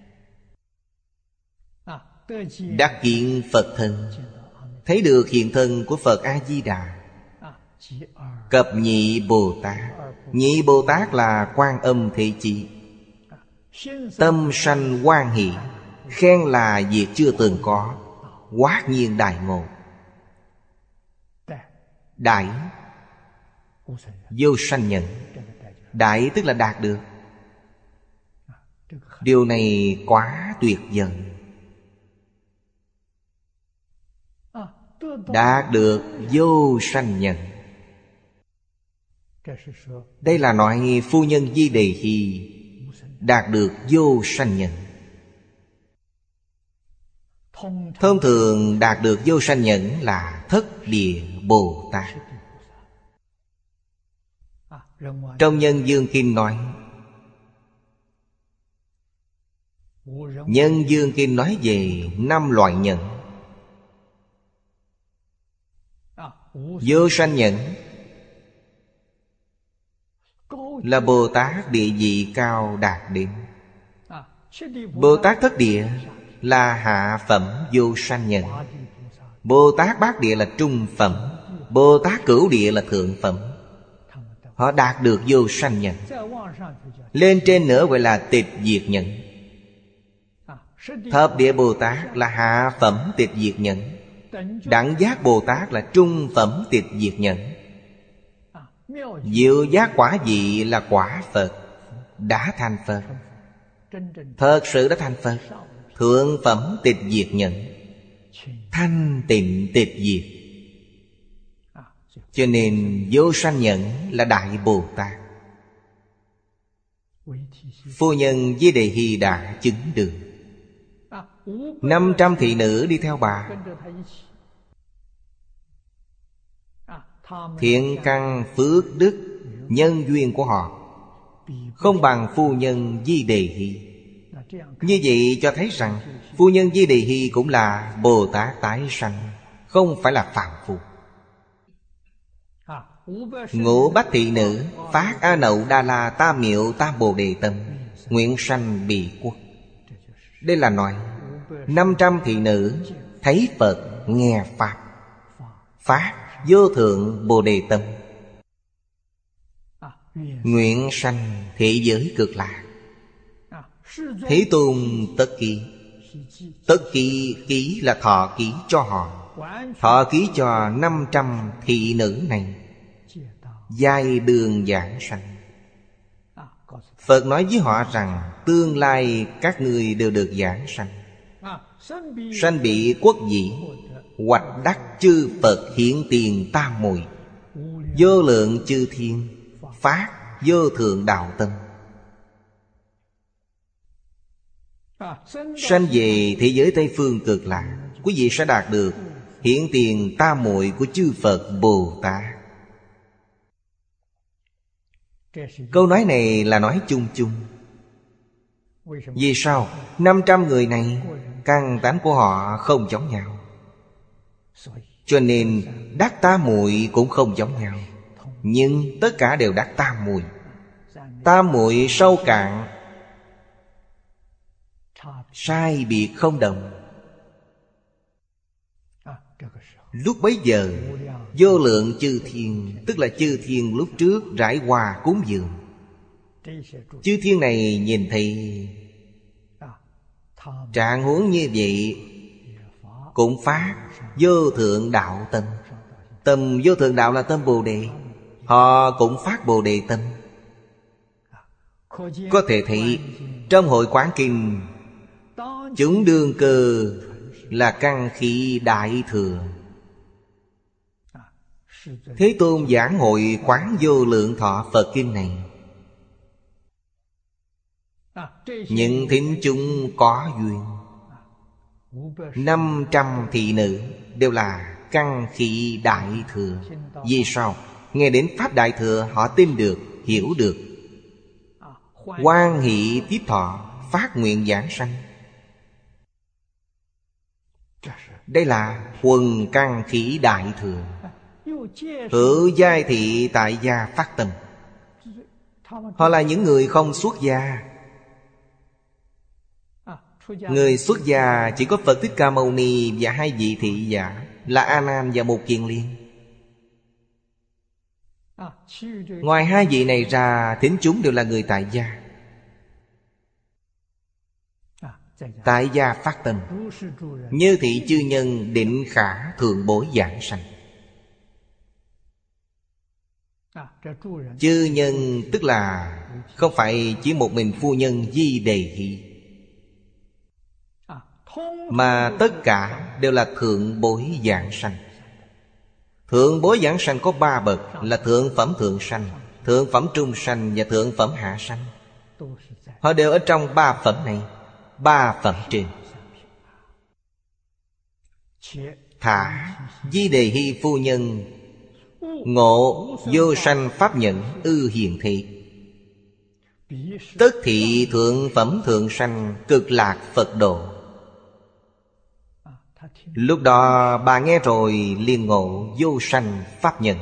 đắc kiến Phật thân, thấy được hiện thân của Phật A-di-đà. Cập nhị Bồ Tát. Nhị Bồ Tát là Quan Âm Thế Chí. Tâm sanh hoan hỷ, khen là việc chưa từng có, hoát nhiên đại ngộ. Đại vô sanh nhận. Đại tức là đạt được. Điều này quá tuyệt vời. Đạt được vô sanh nhận. Đây là nói phu nhân Di Đề Hy đạt được vô sanh nhận. Thông thường đạt được vô sanh nhẫn là Thất Địa Bồ Tát. Trong Nhân Dương Kinh nói, Nhân Dương Kinh nói về năm loại nhẫn. Vô sanh nhẫn là Bồ Tát địa vị cao đạt đến. Bồ Tát thất địa là hạ phẩm vô sanh nhẫn. Bồ Tát bát địa là trung phẩm. Bồ Tát cửu địa là thượng phẩm. Họ đạt được vô sanh nhẫn. Lên trên nữa gọi là tịch diệt nhẫn. Thập địa Bồ Tát là hạ phẩm tịch diệt nhẫn. Đẳng giác Bồ Tát là trung phẩm tịch diệt nhẫn. Diệu giác quả vị là quả Phật, đã thành Phật, thật sự đã thành Phật. Thượng phẩm tịch diệt nhẫn, thanh tịnh tịch diệt. Cho nên vô sanh nhẫn là Đại Bồ Tát. Phu nhân Di Đề Hy đã chứng được. Năm trăm thị nữ đi theo bà. Thiện căn phước đức nhân duyên của họ không bằng phu nhân Di Đề Hy. Như vậy cho thấy rằng phu nhân Di Đề Hy cũng là Bồ Tát tái sanh, không phải là phàm phu. Ngũ bách thị nữ phát A Nậu Đa La Tam Miệu Tam Bồ Đề tâm, nguyện sanh Bì Quốc. Đây là nói năm trăm thị nữ thấy Phật nghe Pháp, phát vô thượng Bồ Đề tâm, nguyện sanh thế giới cực lạc. Thế Tôn tất ký. Tất ký ký là thọ ký cho họ. Thọ ký cho năm trăm thị nữ này giai đường giảng sanh. Phật nói với họ rằng tương lai các ngươi đều được giảng sanh, sanh bị quốc vị, hoạch đắc chư Phật hiển tiền tam muội, vô lượng chư thiên phát vô thượng đạo tâm, sanh về thế giới Tây Phương cực lạc. Quý vị sẽ đạt được hiển tiền tam muội của chư Phật Bồ Tát. Câu nói này là nói chung chung. Vì sao? Năm trăm người này căn tánh của họ không giống nhau, cho nên đắc tam muội cũng không giống nhau. Nhưng tất cả đều đắc tam muội. Tam muội sâu cạn sai biệt không đồng. Lúc bấy giờ vô lượng chư thiên, tức là chư thiên lúc trước trải qua cúng dường, chư thiên này nhìn thấy trạng huống như vậy cũng phát vô thượng đạo tâm. Tâm vô thượng đạo là tâm Bồ Đề. Họ cũng phát Bồ Đề tâm. Có thể thấy trong Hội Quán Kinh, chúng đương cơ là căn khí đại thừa. Thế Tôn giảng Hội Quán Vô Lượng Thọ Phật Kinh này, những thính chúng có duyên, năm trăm thị nữ đều là căn khí đại thừa. Vì sao? Nghe đến Pháp Đại Thừa họ tin được, hiểu được, hoan hỷ tiếp thọ, phát nguyện giảng sanh. Đây là huần căn khí đại thừa. Hữu giai thị tại gia phát tâm. Họ là những người không xuất gia. Người xuất gia chỉ có Phật Thích Ca Mâu Ni và hai vị thị giả là A Nan và Một Kiền Liên. Ngoài hai vị này ra, thính chúng đều là người tại gia. Tại gia phát tâm, như thị chư nhân định khả thượng bối giảng sanh. Chư nhân tức là không phải chỉ một mình phu nhân Di Đề Hy, mà tất cả đều là thượng bối giảng sanh. Thượng bối giảng sanh có ba bậc, là thượng phẩm thượng sanh, thượng phẩm trung sanh và thượng phẩm hạ sanh. Họ đều ở trong ba phẩm này, ba phẩm trên. Thả Di Đề Hy phu nhân ngộ vô sanh pháp nhẫn ư hiền thị, tất thị thượng phẩm thượng sanh cực lạc Phật độ. Lúc đó bà nghe rồi liền ngộ vô sanh pháp nhận.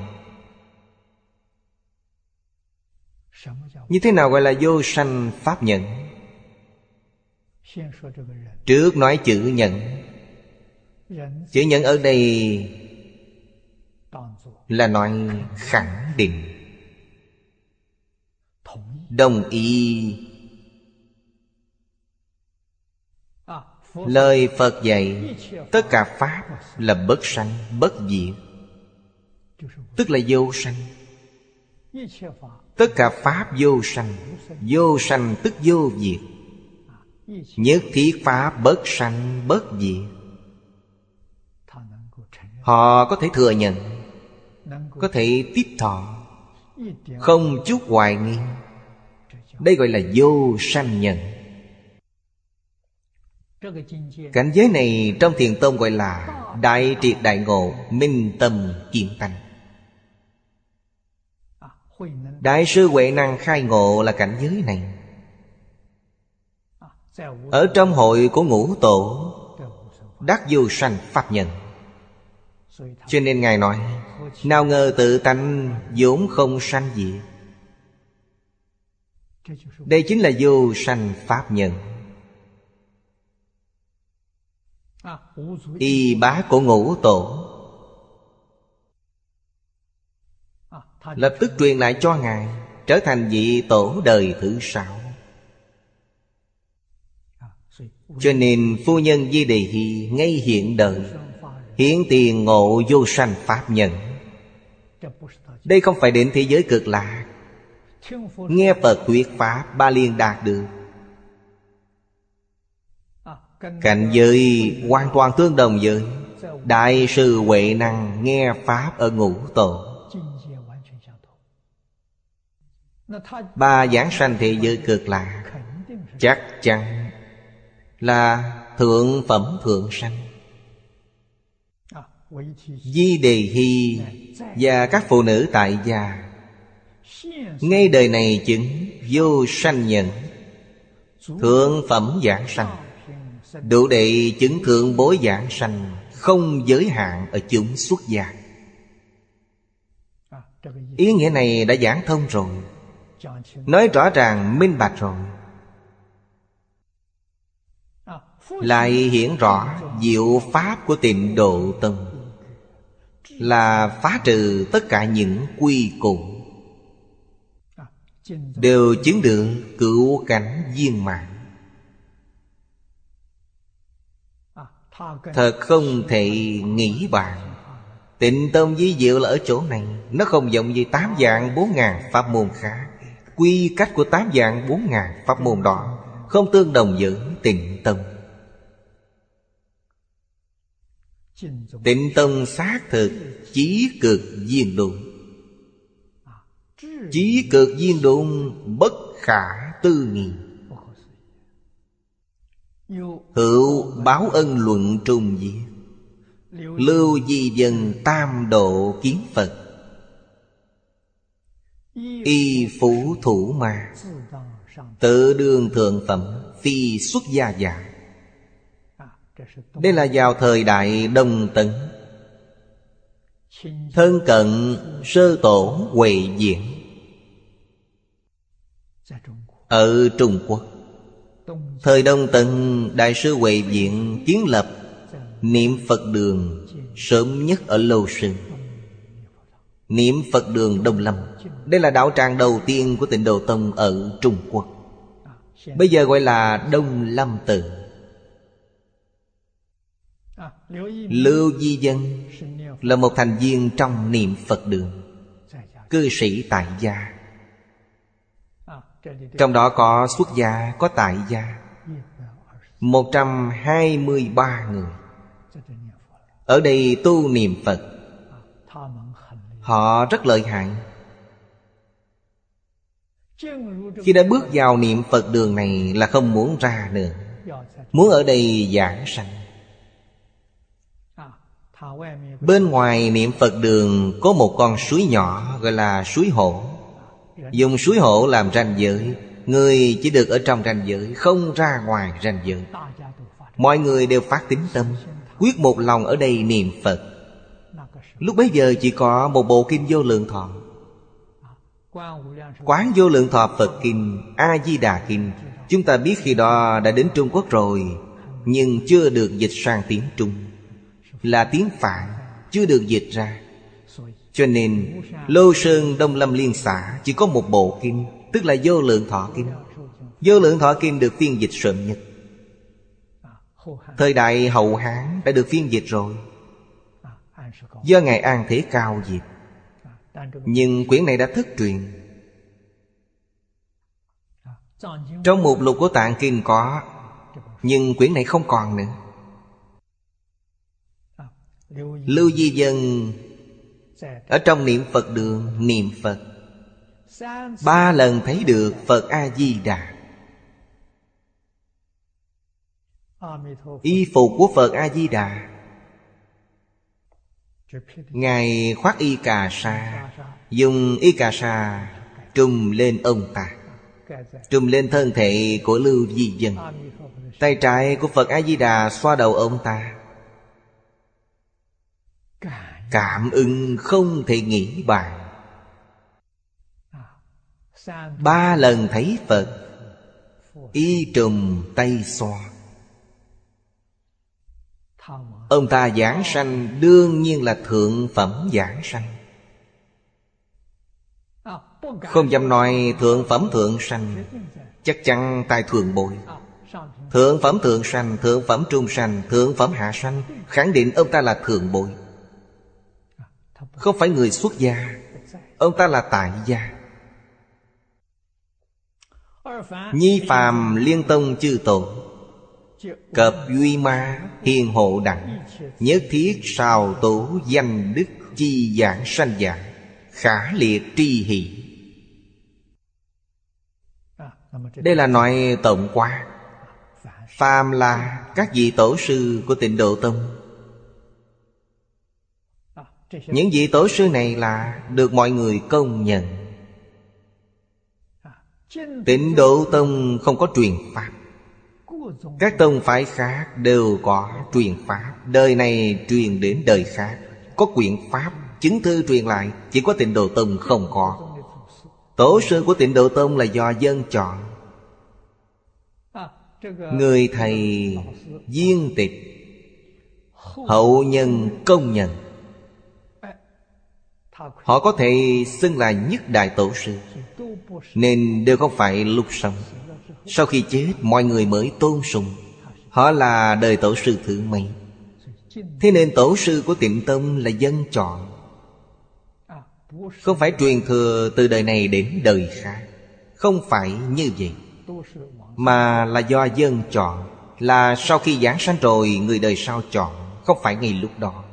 Như thế nào gọi là vô sanh pháp nhận? Trước nói chữ nhận. Chữ nhận ở đây là nói khẳng định, đồng ý. Lời Phật dạy tất cả pháp là bất sanh bất diệt, tức là vô sanh. Tất cả pháp vô sanh. Vô sanh tức vô diệt. Nhất thiết pháp bất sanh bất diệt. Họ có thể thừa nhận, có thể tiếp thọ, không chút hoài nghi. Đây gọi là vô sanh nhận. Cảnh giới này trong Thiền Tông gọi là đại triệt đại ngộ, minh tâm kiến tánh. Đại sư Huệ Năng khai ngộ là cảnh giới này. Ở trong hội của Ngũ Tổ đắc vô sanh pháp nhận. Cho nên Ngài nói: nào ngờ tự tánh vốn không sanh diệt. Đây chính là vô sanh pháp nhận. Y bá của Ngũ Tổ lập tức truyền lại cho Ngài, trở thành vị tổ đời thứ sáu. Cho nên phu nhân Di Đề Hy ngay hiện đời hiển tiền ngộ vô sanh pháp nhận. Đây không phải đến thế giới cực lạc, nghe Phật thuyết pháp ba liền đạt được. Cảnh giới hoàn toàn tương đồng với đại sư Huệ Năng nghe pháp ở Ngũ Tổ. Ba giảng sanh thế giới cực lạc chắc chắn là thượng phẩm thượng sanh. Di Đề Hy và các phụ nữ tại gia ngay đời này chứng vô sanh nhận, thượng phẩm giảng sanh, đủ để chứng thượng bối giảng sanh, không giới hạn ở chúng xuất gia. Ý nghĩa này đã giảng thông rồi, nói rõ ràng minh bạch rồi. Lại hiển rõ diệu pháp của Tịnh Độ Tông là phá trừ tất cả những quy củ, đều chứng được cửu cảnh viên mãn. Thật không thể nghĩ bàn. Tịnh Tông vi diệu là ở chỗ này. Nó không giống như tám vạn bốn ngàn pháp môn khác. Quy cách của tám vạn bốn ngàn pháp môn đó không tương đồng với Tịnh Tông. Tịnh Tông xác thực chí cực viên độn. Chí cực viên độn bất khả tư nghị. Hữu báo ân luận trùng diệt. Lưu di dân tam độ kiến Phật. Y phủ thủ ma. Tự đương thượng phẩm phi xuất gia giả. Đây là vào thời đại Đông Tấn, thân cận sơ tổ Huệ Diễn ở Trung Quốc. Thời Đông Tấn, đại sư Huệ Diễn kiến lập niệm Phật đường sớm nhất ở Lô Sơn, niệm Phật đường Đông Lâm. Đây là đạo tràng đầu tiên của Tịnh Độ Tông ở Trung Quốc. Bây giờ gọi là Đông Lâm Tự. Lưu Di Dân là một thành viên trong niệm Phật đường, cư sĩ tại gia. Trong đó có xuất gia, có tại gia, một trăm hai mươi ba người. Ở đây tu niệm Phật. Họ rất lợi hại. Khi đã bước vào niệm Phật đường này là không muốn ra nữa, muốn ở đây giảng sanh. Bên ngoài niệm Phật đường có một con suối nhỏ gọi là suối Hổ. Dùng suối Hổ làm ranh giới. Người chỉ được ở trong ranh giới, không ra ngoài ranh giới. Mọi người đều phát tín tâm, quyết một lòng ở đây niệm Phật. Lúc bấy giờ chỉ có một bộ Kinh Vô Lượng Thọ. Quán Vô Lượng Thọ Phật Kinh, A-di-đà Kinh, chúng ta biết khi đó đã đến Trung Quốc rồi, nhưng chưa được dịch sang tiếng Trung, là tiếng Phạn, chưa được dịch ra. Cho nên Lô Sơn Đông Lâm Liên xã chỉ có một bộ kinh, tức là Vô Lượng Thọ Kinh. Vô Lượng Thọ Kinh được phiên dịch sớm nhất. Thời đại Hậu Hán đã được phiên dịch rồi, do Ngài An Thế Cao dịch. Nhưng quyển này đã thất truyền. Trong mục lục của Tạng Kinh có, nhưng quyển này không còn nữa. Lưu Di Dân ở trong niệm Phật đường niệm Phật, ba lần thấy được Phật A-di-đà. Y phục của Phật A-di-đà, Ngài khoác y cà sa, dùng y cà sa trùm lên ông ta, trùm lên thân thể của Lưu Di Dân. Tay trái của Phật A-di-đà xoa đầu ông ta. Cảm ứng không thể nghĩ bàn. Ba lần thấy Phật, y trùm tay xoa. Ông ta giảng sanh đương nhiên là thượng phẩm giảng sanh, không dám nói thượng phẩm thượng sanh, chắc chắn tại thượng bội. Thượng phẩm thượng sanh, thượng phẩm trung sanh, thượng phẩm hạ sanh, khẳng định ông ta là thượng bội. Không phải người xuất gia, ông ta là tại gia. Nhi phàm liên tông chư tổ, cập duy ma hiền hộ đẳng, nhất thiết sào tổ danh đức chi giảng sanh giảng, khả liệt tri hỷ. Đây là nói tổng quát. Phàm là các vị tổ sư của Tịnh Độ Tông. Những vị tổ sư này là được mọi người công nhận. Tịnh Độ Tông không có truyền pháp. Các tông phái khác đều có truyền pháp, đời này truyền đến đời khác. Có quyển pháp, chứng thư truyền lại, chỉ có Tịnh Độ Tông không có. Tổ sư của Tịnh Độ Tông là do dân chọn. Người thầy viên tịch, hậu nhân công nhận. Họ có thể xưng là nhất đại tổ sư, nên đều không phải lúc sống. Sau khi chết mọi người mới tôn sùng. Họ là đời tổ sư thứ mấy. Thế nên tổ sư của Tịnh Tông là dân chọn, không phải truyền thừa từ đời này đến đời khác. Không phải như vậy, mà là do dân chọn. Là sau khi giảng sanh rồi người đời sau chọn, không phải ngay lúc đó.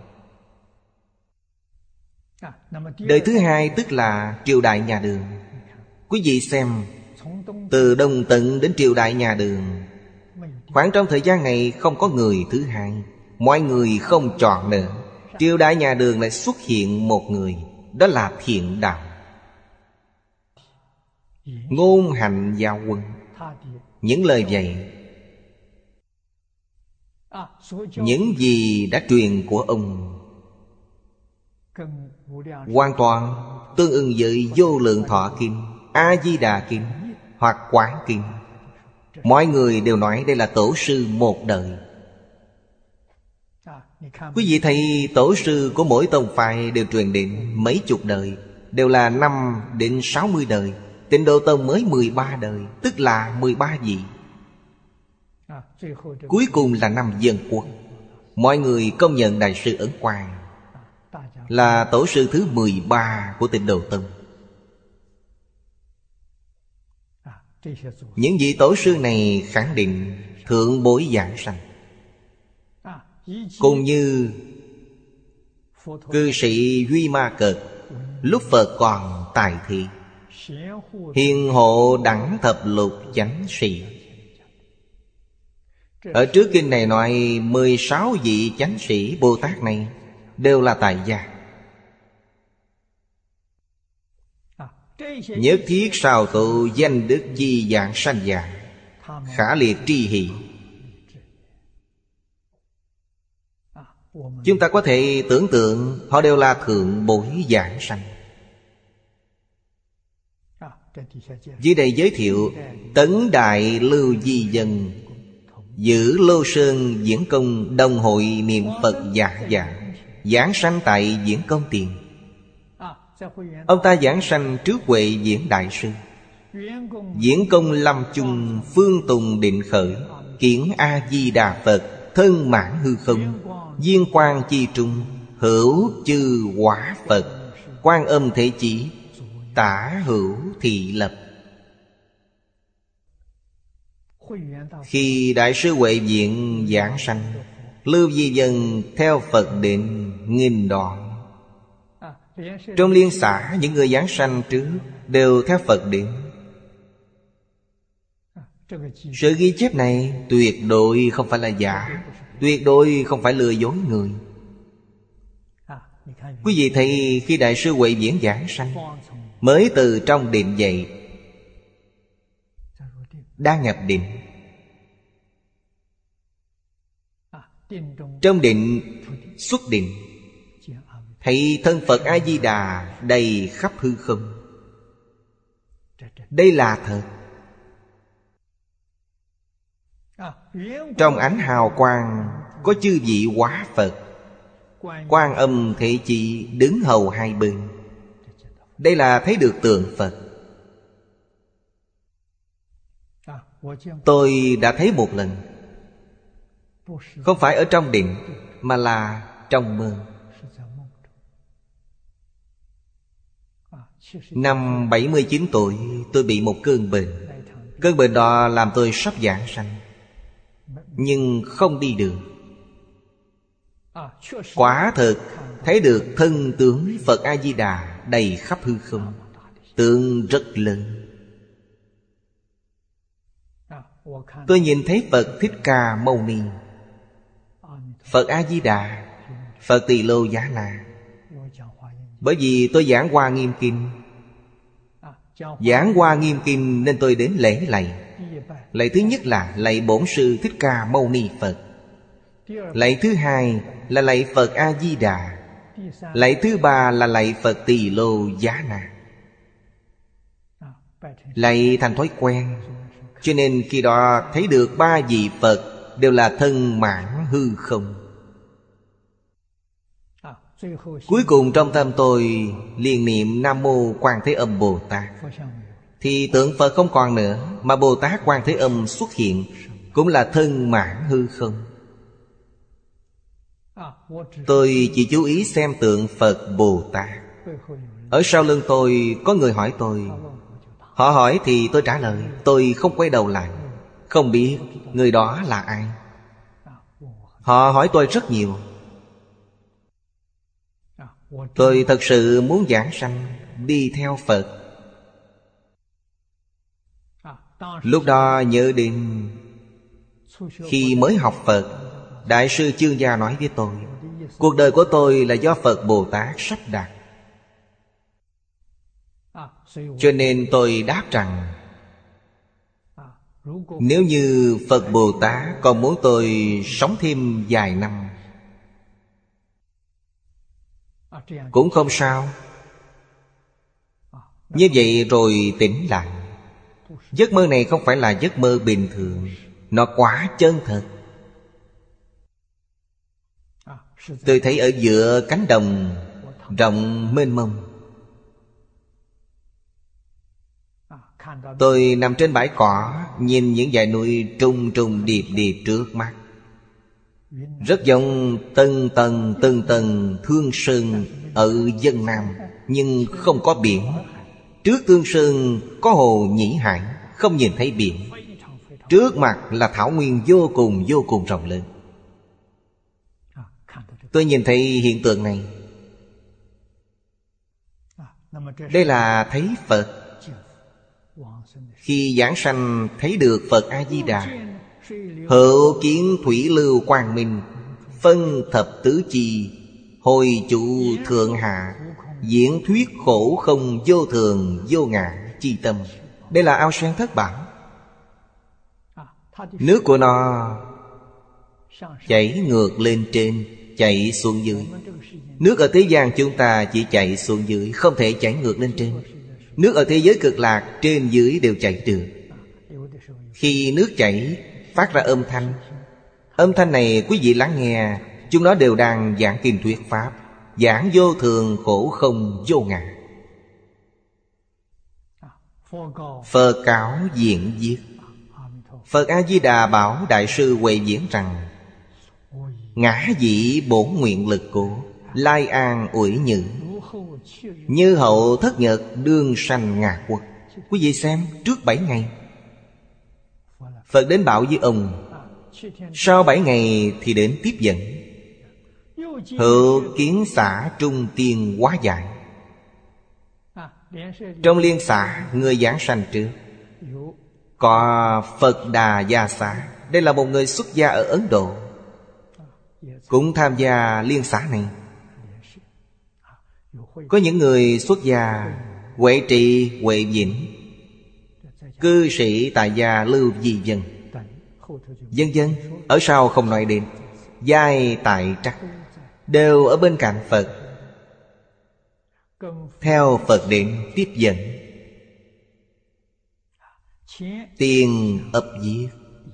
Đời thứ hai tức là triều đại nhà Đường. Quý vị xem, từ Đông Tận đến triều đại nhà Đường, khoảng trong thời gian này không có người thứ hai. Mọi người không chọn nữa. Triều đại nhà Đường lại xuất hiện một người, đó là Thiện Đạo. Ngôn hành giao huấn, những lời dạy, những gì đã truyền của ông hoàn toàn tương ứng với Vô Lượng Thọ Kinh, A-di-đà Kinh hoặc Quán Kinh. Mọi người đều nói đây là tổ sư một đời. Quý vị thấy tổ sư của mỗi tông phái đều truyền đến mấy chục đời, đều là năm đến sáu mươi đời. Tịnh Độ Tông mới mười ba đời, tức là mười ba vị. Cuối cùng là năm Dân Quốc. Mọi người công nhận Đại sư Ấn Quang là tổ sư thứ mười ba của Tịnh Độ Tông. Những vị tổ sư này khẳng định thượng bối giảng sanh. Cũng như cư sĩ Duy Ma Cật lúc Phật còn tại thị, hiền hộ đẳng thập lục chánh sĩ. Ở trước kinh này nói mười sáu vị chánh sĩ Bồ Tát này đều là tại gia. Nhất thiết sào tụ danh đức di dạng sanh dạng, khả liệt tri hỷ. Chúng ta có thể tưởng tượng họ đều là thượng bối giảng sanh. Dưới đây giới thiệu Tấn Đại Lưu Di Dân giữ Lô Sơn Diễn Công đồng hội niệm Phật giả giảng, giảng sanh tại Diễn Công Tiền. Ông ta giảng sanh trước Huệ Diễn Đại Sư. Diễn Công lâm chung phương tùng định khởi, kiển A-di-đà Phật thân mãn hư không, viên quang chi trung hữu chư quả Phật, Quan Âm Thế Chí tả hữu thị lập. Khi Đại sư Huệ Viện giảng sanh, Lưu Di Dân theo Phật định nghìn đoạn. Trong liên xã những người giảng sanh trước đều theo Phật định. Sự ghi chép này tuyệt đối không phải là giả, tuyệt đối không phải lừa dối người. Quý vị thấy khi Đại sư Huệ Viễn giảng sanh, mới từ trong định dậy, đang nhập định. Trong định xuất định, thấy thân Phật A-di-đà đầy khắp hư không. Đây là thật. Trong ánh hào quang có chư vị hóa Phật, Quan Âm Thế Chí đứng hầu hai bên. Đây là thấy được tượng Phật. Tôi đã thấy một lần, không phải ở trong định, mà là trong mơ. Năm bảy mươi chín tuổi, tôi bị một cơn bệnh. Cơn bệnh đó làm tôi sắp giảng sanh, nhưng không đi được. Quả thực thấy được thân tướng Phật A-di-đà đầy khắp hư không, tượng rất lớn. Tôi nhìn thấy Phật Thích Ca Mâu Ni, Phật A-di-đà, Phật Tỳ Lô Giá Na. Bởi vì tôi giảng Hoa Nghiêm Kinh, giảng Hoa Nghiêm Kinh nên tôi đến lễ lạy. Lạy thứ nhất là lạy Bổn Sư Thích Ca Mâu Ni Phật. Lạy thứ hai là lạy Phật A-di-đà. Lạy thứ ba là lạy Phật Tỳ Lô Giá Na. Lạy thành thói quen, cho nên khi đó thấy được ba vị Phật đều là thân mãn hư không. Cuối cùng trong tâm tôi liền niệm Nam Mô Quan Thế Âm Bồ Tát, thì tượng Phật không còn nữa, mà Bồ Tát Quan Thế Âm xuất hiện, cũng là thân mãn hư không. Tôi chỉ chú ý xem tượng Phật Bồ Tát. Ở sau lưng tôi có người hỏi tôi. Họ hỏi thì tôi trả lời. Tôi không quay đầu lại, không biết người đó là ai. Họ hỏi tôi rất nhiều. Tôi thật sự muốn giảng sanh, đi theo Phật. Lúc đó nhớ đến khi mới học Phật, Đại sư Chương Gia nói với tôi, cuộc đời của tôi là do Phật Bồ Tát sắp đặt. Cho nên tôi đáp rằng, nếu như Phật Bồ Tát còn muốn tôi sống thêm vài năm cũng không sao. Như vậy rồi tỉnh lại. Giấc mơ này không phải là giấc mơ bình thường, nó quá chân thật. Tôi thấy ở giữa cánh đồng rộng mênh mông, tôi nằm trên bãi cỏ, nhìn những dãy núi trùng trùng điệp điệp trước mắt, rất giống tầng tầng tầng tầng Thương Sơn ở Vân Nam, nhưng không có biển. Trước Thương Sơn có hồ Nhĩ Hải, không nhìn thấy biển. Trước mặt là thảo nguyên vô cùng vô cùng rộng lớn. Tôi nhìn thấy hiện tượng này. Đây là thấy Phật. Khi giảng sanh thấy được Phật A-di-đà, hữu kiến thủy lưu quang minh, phân thập tứ chi, hồi trụ thượng hạ, diễn thuyết khổ không vô thường vô ngã chi tâm. Đây là ao sen thất bảo. Nước của nó chảy ngược lên trên, chảy xuống dưới. Nước ở thế gian chúng ta chỉ chảy xuống dưới, không thể chảy ngược lên trên. Nước ở thế giới cực lạc trên dưới đều chảy được. Khi nước chảy phát ra âm thanh, âm thanh này quý vị lắng nghe, chúng nó đều đang giảng kinh thuyết pháp, giảng vô thường khổ không vô ngã. Phật cáo diễn viết. Phật A-di-đà bảo Đại sư Huệ Diễn rằng: ngã dĩ bổn nguyện lực cố, lai an uỷ nhữ, như hậu thất nhật đương sanh ngạ quốc. Quý vị xem, trước bảy ngày Phật đến bảo với ông, sau bảy ngày thì đến tiếp dẫn. Hữu kiến xã trung tiên hóa giải. Trong liên xã, người giảng sanh trước có Phật Đà Gia Xá. Đây là một người xuất gia ở Ấn Độ, cũng tham gia liên xã này. Có những người xuất gia Huệ Trị, Huệ Vĩnh, cư sĩ tại gia Lưu Di Dân, vân vân. Ở sau không nói đến. Giai Tại Trắc đều ở bên cạnh Phật, theo Phật đến tiếp dẫn. Tiền ập diệt.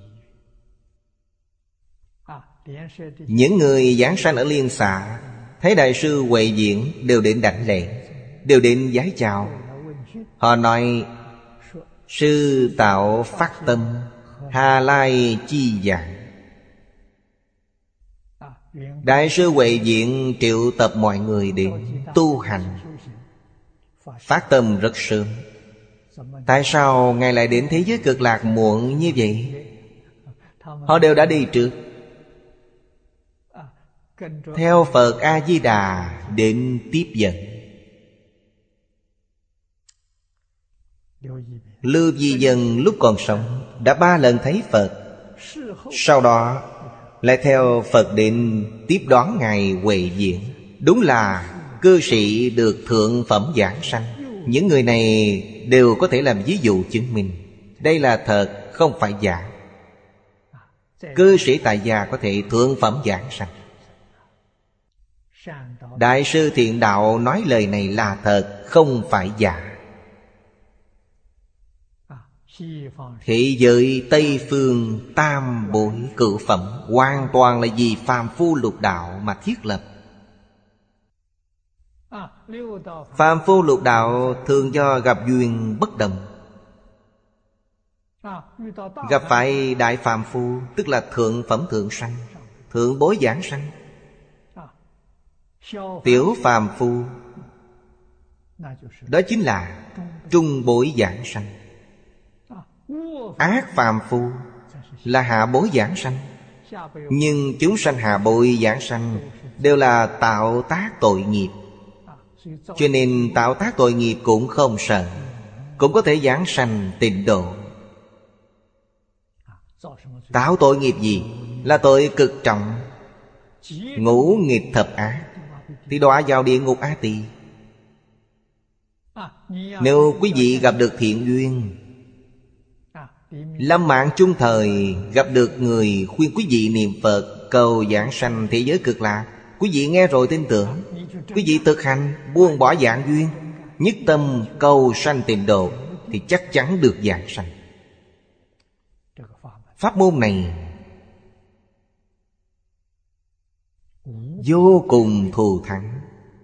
Những người giảng sanh ở liên xã thấy Đại sư Huệ Diễn đều đến đảnh lễ, đều đến vái chào. Họ nói: sư tạo phát tâm, hà lai chi giảng. Đại sư Huệ Diễn triệu tập mọi người đến tu hành. Phát tâm rất sớm. Tại sao Ngài lại đến thế giới cực lạc muộn như vậy? Họ đều đã đi trước, theo Phật A-di-đà đến tiếp dẫn. Lưu Di Dân lúc còn sống đã ba lần thấy Phật, sau đó lại theo Phật đến tiếp đón Ngài Huệ Diễn. Đúng là cư sĩ được thượng phẩm giảng sanh. Những người này đều có thể làm ví dụ chứng minh đây là thật, không phải giả. Cư sĩ tại gia có thể thượng phẩm giảng sanh. Đại sư Thiện Đạo nói lời này là thật, không phải giả. Thế giới Tây Phương tam bội cự phẩm hoàn toàn là vì phàm phu lục đạo mà thiết lập. Phàm phu lục đạo thường do gặp duyên bất đồng, gặp phải đại phàm phu, tức là thượng phẩm thượng sanh, thượng bối giảng sanh. Tiểu phàm phu, đó chính là trung bối giảng sanh. Ác phàm phu là hạ bối giảng sanh. Nhưng chúng sanh hạ bối giảng sanh đều là tạo tác tội nghiệp, cho nên tạo tác tội nghiệp cũng không sợ, cũng có thể giảng sanh tịnh độ. Tạo tội nghiệp gì? Là tội cực trọng, ngũ nghịch thập ác, thì đọa vào địa ngục A Tỳ. Nếu quý vị gặp được thiện duyên, lâm mạng chung thời, gặp được người khuyên quý vị niệm Phật cầu giảng sanh thế giới cực lạc, quý vị nghe rồi tin tưởng, quý vị thực hành buông bỏ dạng duyên, nhất tâm cầu sanh tịnh độ, thì chắc chắn được giảng sanh. Pháp môn này vô cùng thù thắng.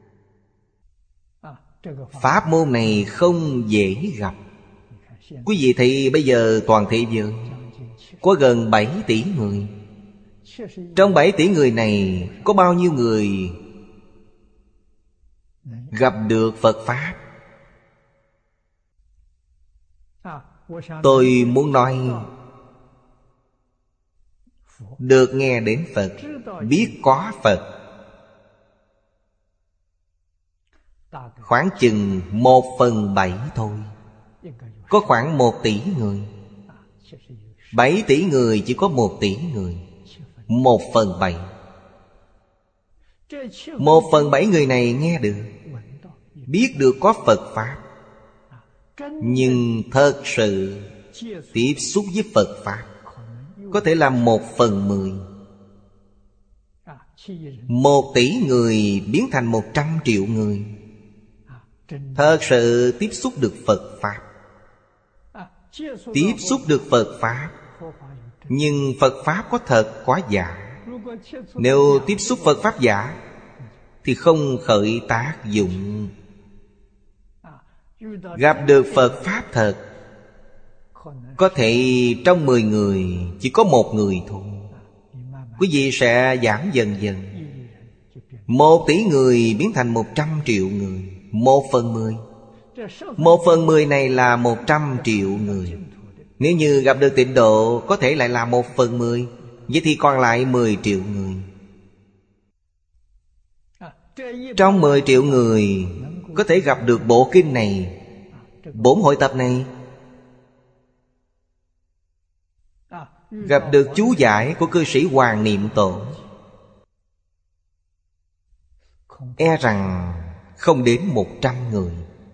Pháp môn này không dễ gặp. Quý vị thấy bây giờ toàn thế giới có gần bảy tỷ người. Trong bảy tỷ người này có bao nhiêu người gặp được Phật Pháp? Tôi muốn nói được nghe đến Phật, biết có Phật, khoảng chừng một phần bảy thôi. Có khoảng một tỷ người. Bảy tỷ người chỉ có một tỷ người. Một phần bảy. Một phần bảy người này nghe được, biết được có Phật Pháp, nhưng thật sự tiếp xúc với Phật Pháp có thể là một phần mười. Một tỷ người biến thành một trăm triệu người, thật sự tiếp xúc được Phật Pháp. Tiếp xúc được Phật Pháp, nhưng Phật Pháp có thật có giả. Nếu tiếp xúc Phật Pháp giả thì không khởi tác dụng. Gặp được Phật Pháp thật, có thể trong mười người chỉ có một người thôi. Quý vị sẽ giảm dần dần. Một tỷ người biến thành một trăm triệu người. Một phần mười. Một phần mười này là một trăm triệu người. Nếu như gặp được tịnh độ, có thể lại là một phần mười. Vậy thì còn lại mười triệu người. Trong mười triệu người có thể gặp được bộ kinh này, bổn hội tập này, gặp được chú giải của cư sĩ Hoàng Niệm Tổ, e rằng không đến một trăm người.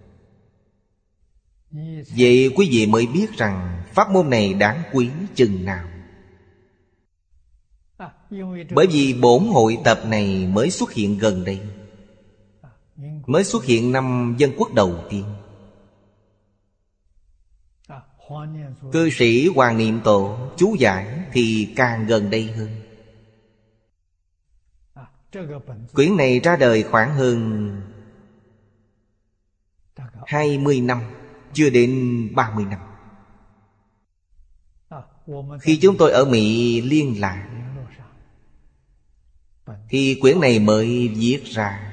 Vậy quý vị mới biết rằng pháp môn này đáng quý chừng nào. Bởi vì bổn hội tập này mới xuất hiện gần đây, mới xuất hiện năm Dân Quốc đầu tiên. Cư sĩ Hoàng Niệm Tổ chú giải thì càng gần đây hơn. Quyển này ra đời khoảng hơn hai mươi năm, chưa đến ba mươi năm. Khi chúng tôi ở Mỹ liên lạc thì quyển này mới viết ra.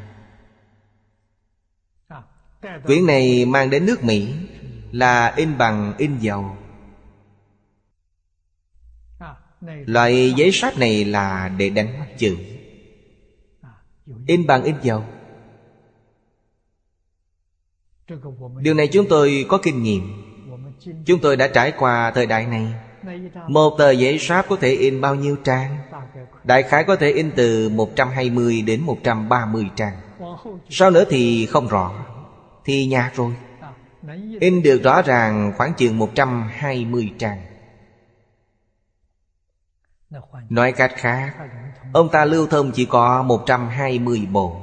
Quyển này mang đến nước Mỹ là in bằng in dầu. Loại giấy sách này là để đánh chữ, in bằng in dầu. Điều này chúng tôi có kinh nghiệm. Chúng tôi đã trải qua thời đại này. Một tờ giấy sáp có thể in bao nhiêu trang? Đại khái có thể in từ một trăm hai mươi đến một trăm ba mươi trang. Sau nữa thì không rõ, thì nhạt rồi. In được rõ ràng khoảng chừng một trăm hai mươi trang. Nói cách khác, ông ta lưu thông chỉ có một trăm hai mươi bộ.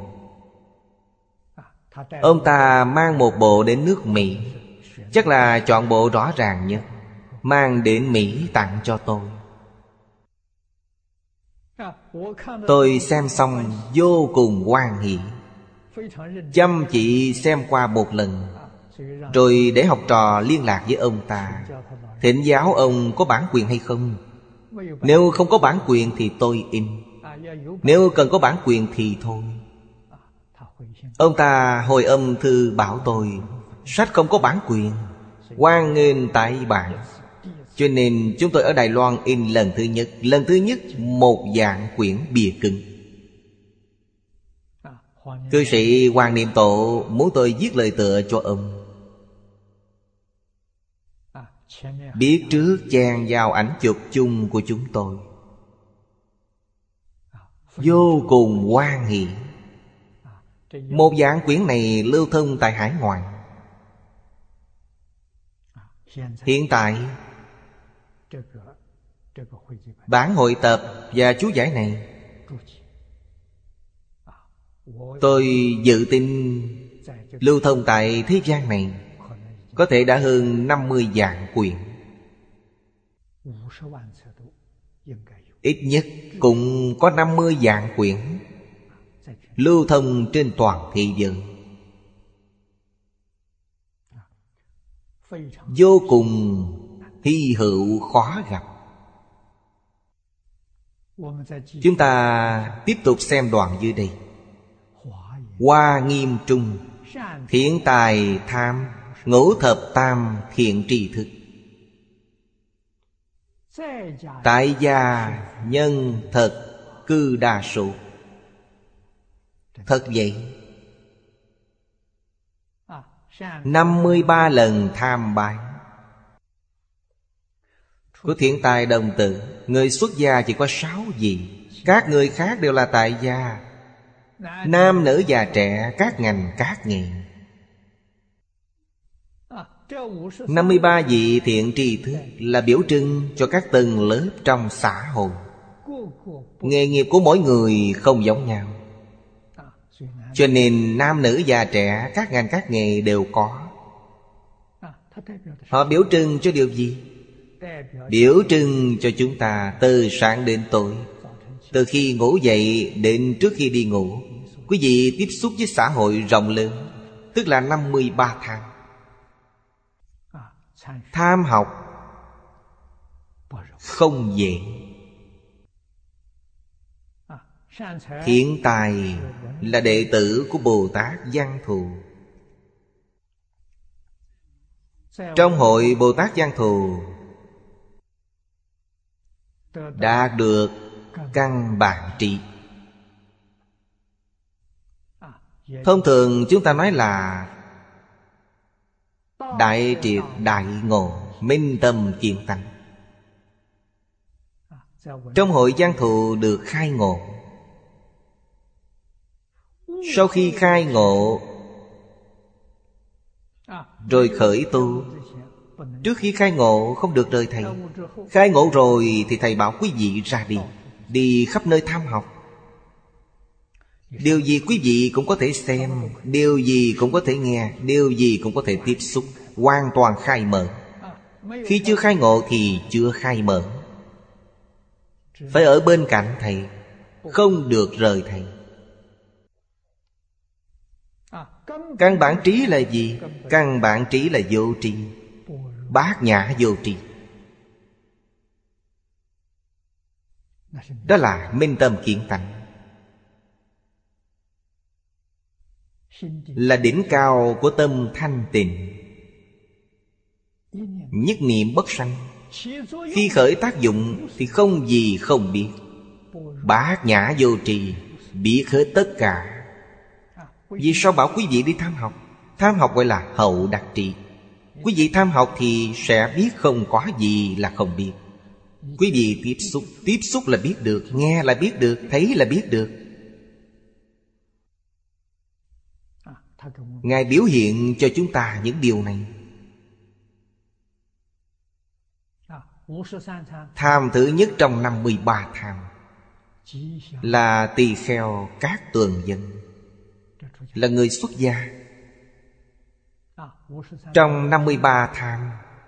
Ông ta mang một bộ đến nước Mỹ, chắc là chọn bộ rõ ràng nhất, mang đến Mỹ tặng cho tôi. Tôi xem xong vô cùng hoan hỉ, chăm chỉ xem qua một lần, rồi để học trò liên lạc với ông ta, thỉnh giáo ông có bản quyền hay không. Nếu không có bản quyền thì tôi in, nếu cần có bản quyền thì thôi. Ông ta hồi âm thư bảo tôi, sách không có bản quyền, hoan nghênh tải bản. Cho nên chúng tôi ở Đài Loan in lần thứ nhất. Lần thứ nhất một dạng quyển bìa cứng. Cư sĩ Hoàng Niệm Tổ muốn tôi viết lời tựa cho ông. Biết trước chèn vào ảnh chụp chung của chúng tôi. Vô cùng hoan hỉ. Một dạng quyển này lưu thông tại hải ngoại. Hiện tại bản hội tập và chú giải này, tôi dự tin lưu thông tại thế gian này có thể đã hơn năm mươi vạn quyển. Ít nhất cũng có năm mươi vạn quyển lưu thông trên toàn thế giới. Vô cùng hy hữu khó gặp. Chúng ta tiếp tục xem đoạn dưới đây. Hoa Nghiêm Trung, thiện tài tham, ngũ thập tam thiện tri thức. Tại gia nhân thật cư đa số. Thật vậy. năm mươi ba lần tham bái của thiện tài đồng tử. Người xuất gia chỉ có sáu vị, các người khác đều là tại gia. Nam nữ già trẻ, các ngành các nghề. năm mươi ba vị thiện tri thức là biểu trưng cho các tầng lớp trong xã hội. Nghề nghiệp của mỗi người không giống nhau, cho nên nam nữ già trẻ, các ngành các nghề đều có. Họ biểu trưng cho điều gì? Biểu trưng cho chúng ta từ sáng đến tối, từ khi ngủ dậy đến trước khi đi ngủ. Quý vị tiếp xúc với xã hội rộng lớn, tức là năm mươi ba tham. Tham học không dễ. Thiện tài là đệ tử của Bồ Tát Văn Thù. Trong hội Bồ Tát Văn Thù đạt được căn bản trí. Thông thường chúng ta nói là đại triệt đại ngộ, minh tâm kiến tánh. Trong hội Văn Thù được khai ngộ. Sau khi khai ngộ rồi khởi tu. Trước khi khai ngộ không được rời thầy. Khai ngộ rồi thì thầy bảo quý vị ra đi, đi khắp nơi tham học. Điều gì quý vị cũng có thể xem, điều gì cũng có thể nghe, điều gì cũng có thể tiếp xúc. Hoàn toàn khai mở. Khi chưa khai ngộ thì chưa khai mở. Phải ở bên cạnh thầy, không được rời thầy. Căn bản trí là gì? Căn bản trí là vô tri, bát nhã vô tri. Đó là minh tâm kiến tánh, là đỉnh cao của tâm thanh tịnh. Nhất niệm bất sanh. Khi khởi tác dụng thì không gì không biết. Bát nhã vô tri, biết hết tất cả. Vì sao bảo quý vị đi tham học? Tham học gọi là hậu đắc trí. Quý vị tham học thì sẽ biết không có gì là không biết. Quý vị tiếp xúc, tiếp xúc là biết được, nghe là biết được, thấy là biết được. Ngài biểu hiện cho chúng ta những điều này. Tham thứ nhất trong năm mươi ba tham là tỳ kheo các tường dân, là người xuất gia. Trong năm mươi ba tham,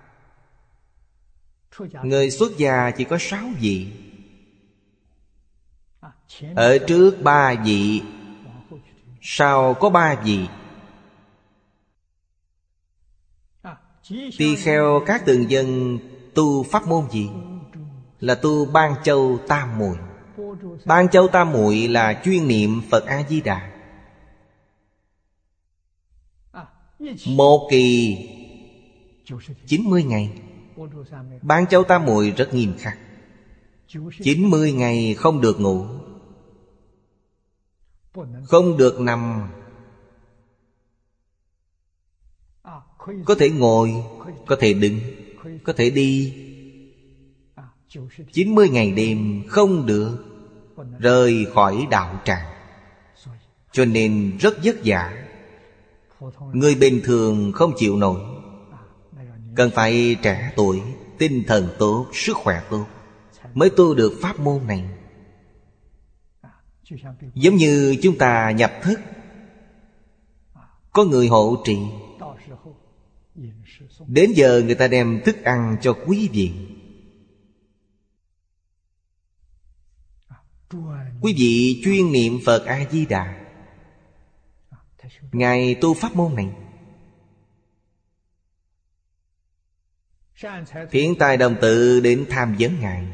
người xuất gia chỉ có sáu vị. Ở trước ba vị, sau có ba vị. Tỳ kheo các tường dân tu pháp môn gì? Là tu Ban Châu Tam Muội. Ban Châu Tam Muội là chuyên niệm Phật A-di-đà. Một kỳ chín mươi ngày. Ban Châu Tam Muội rất nghiêm khắc. Chín mươi ngày không được ngủ, không được nằm. Có thể ngồi, có thể đứng, có thể đi. Chín mươi ngày đêm không được rời khỏi đạo tràng. Cho nên rất vất vả. Người bình thường không chịu nổi. Cần phải trẻ tuổi, tinh thần tốt, sức khỏe tốt mới tu được pháp môn này. Giống như chúng ta nhập thất, có người hộ trì. Đến giờ người ta đem thức ăn cho quý vị. Quý vị chuyên niệm Phật A-di-đà. Ngài tu pháp môn này. Thiện tài đồng tự đến tham vấn Ngài.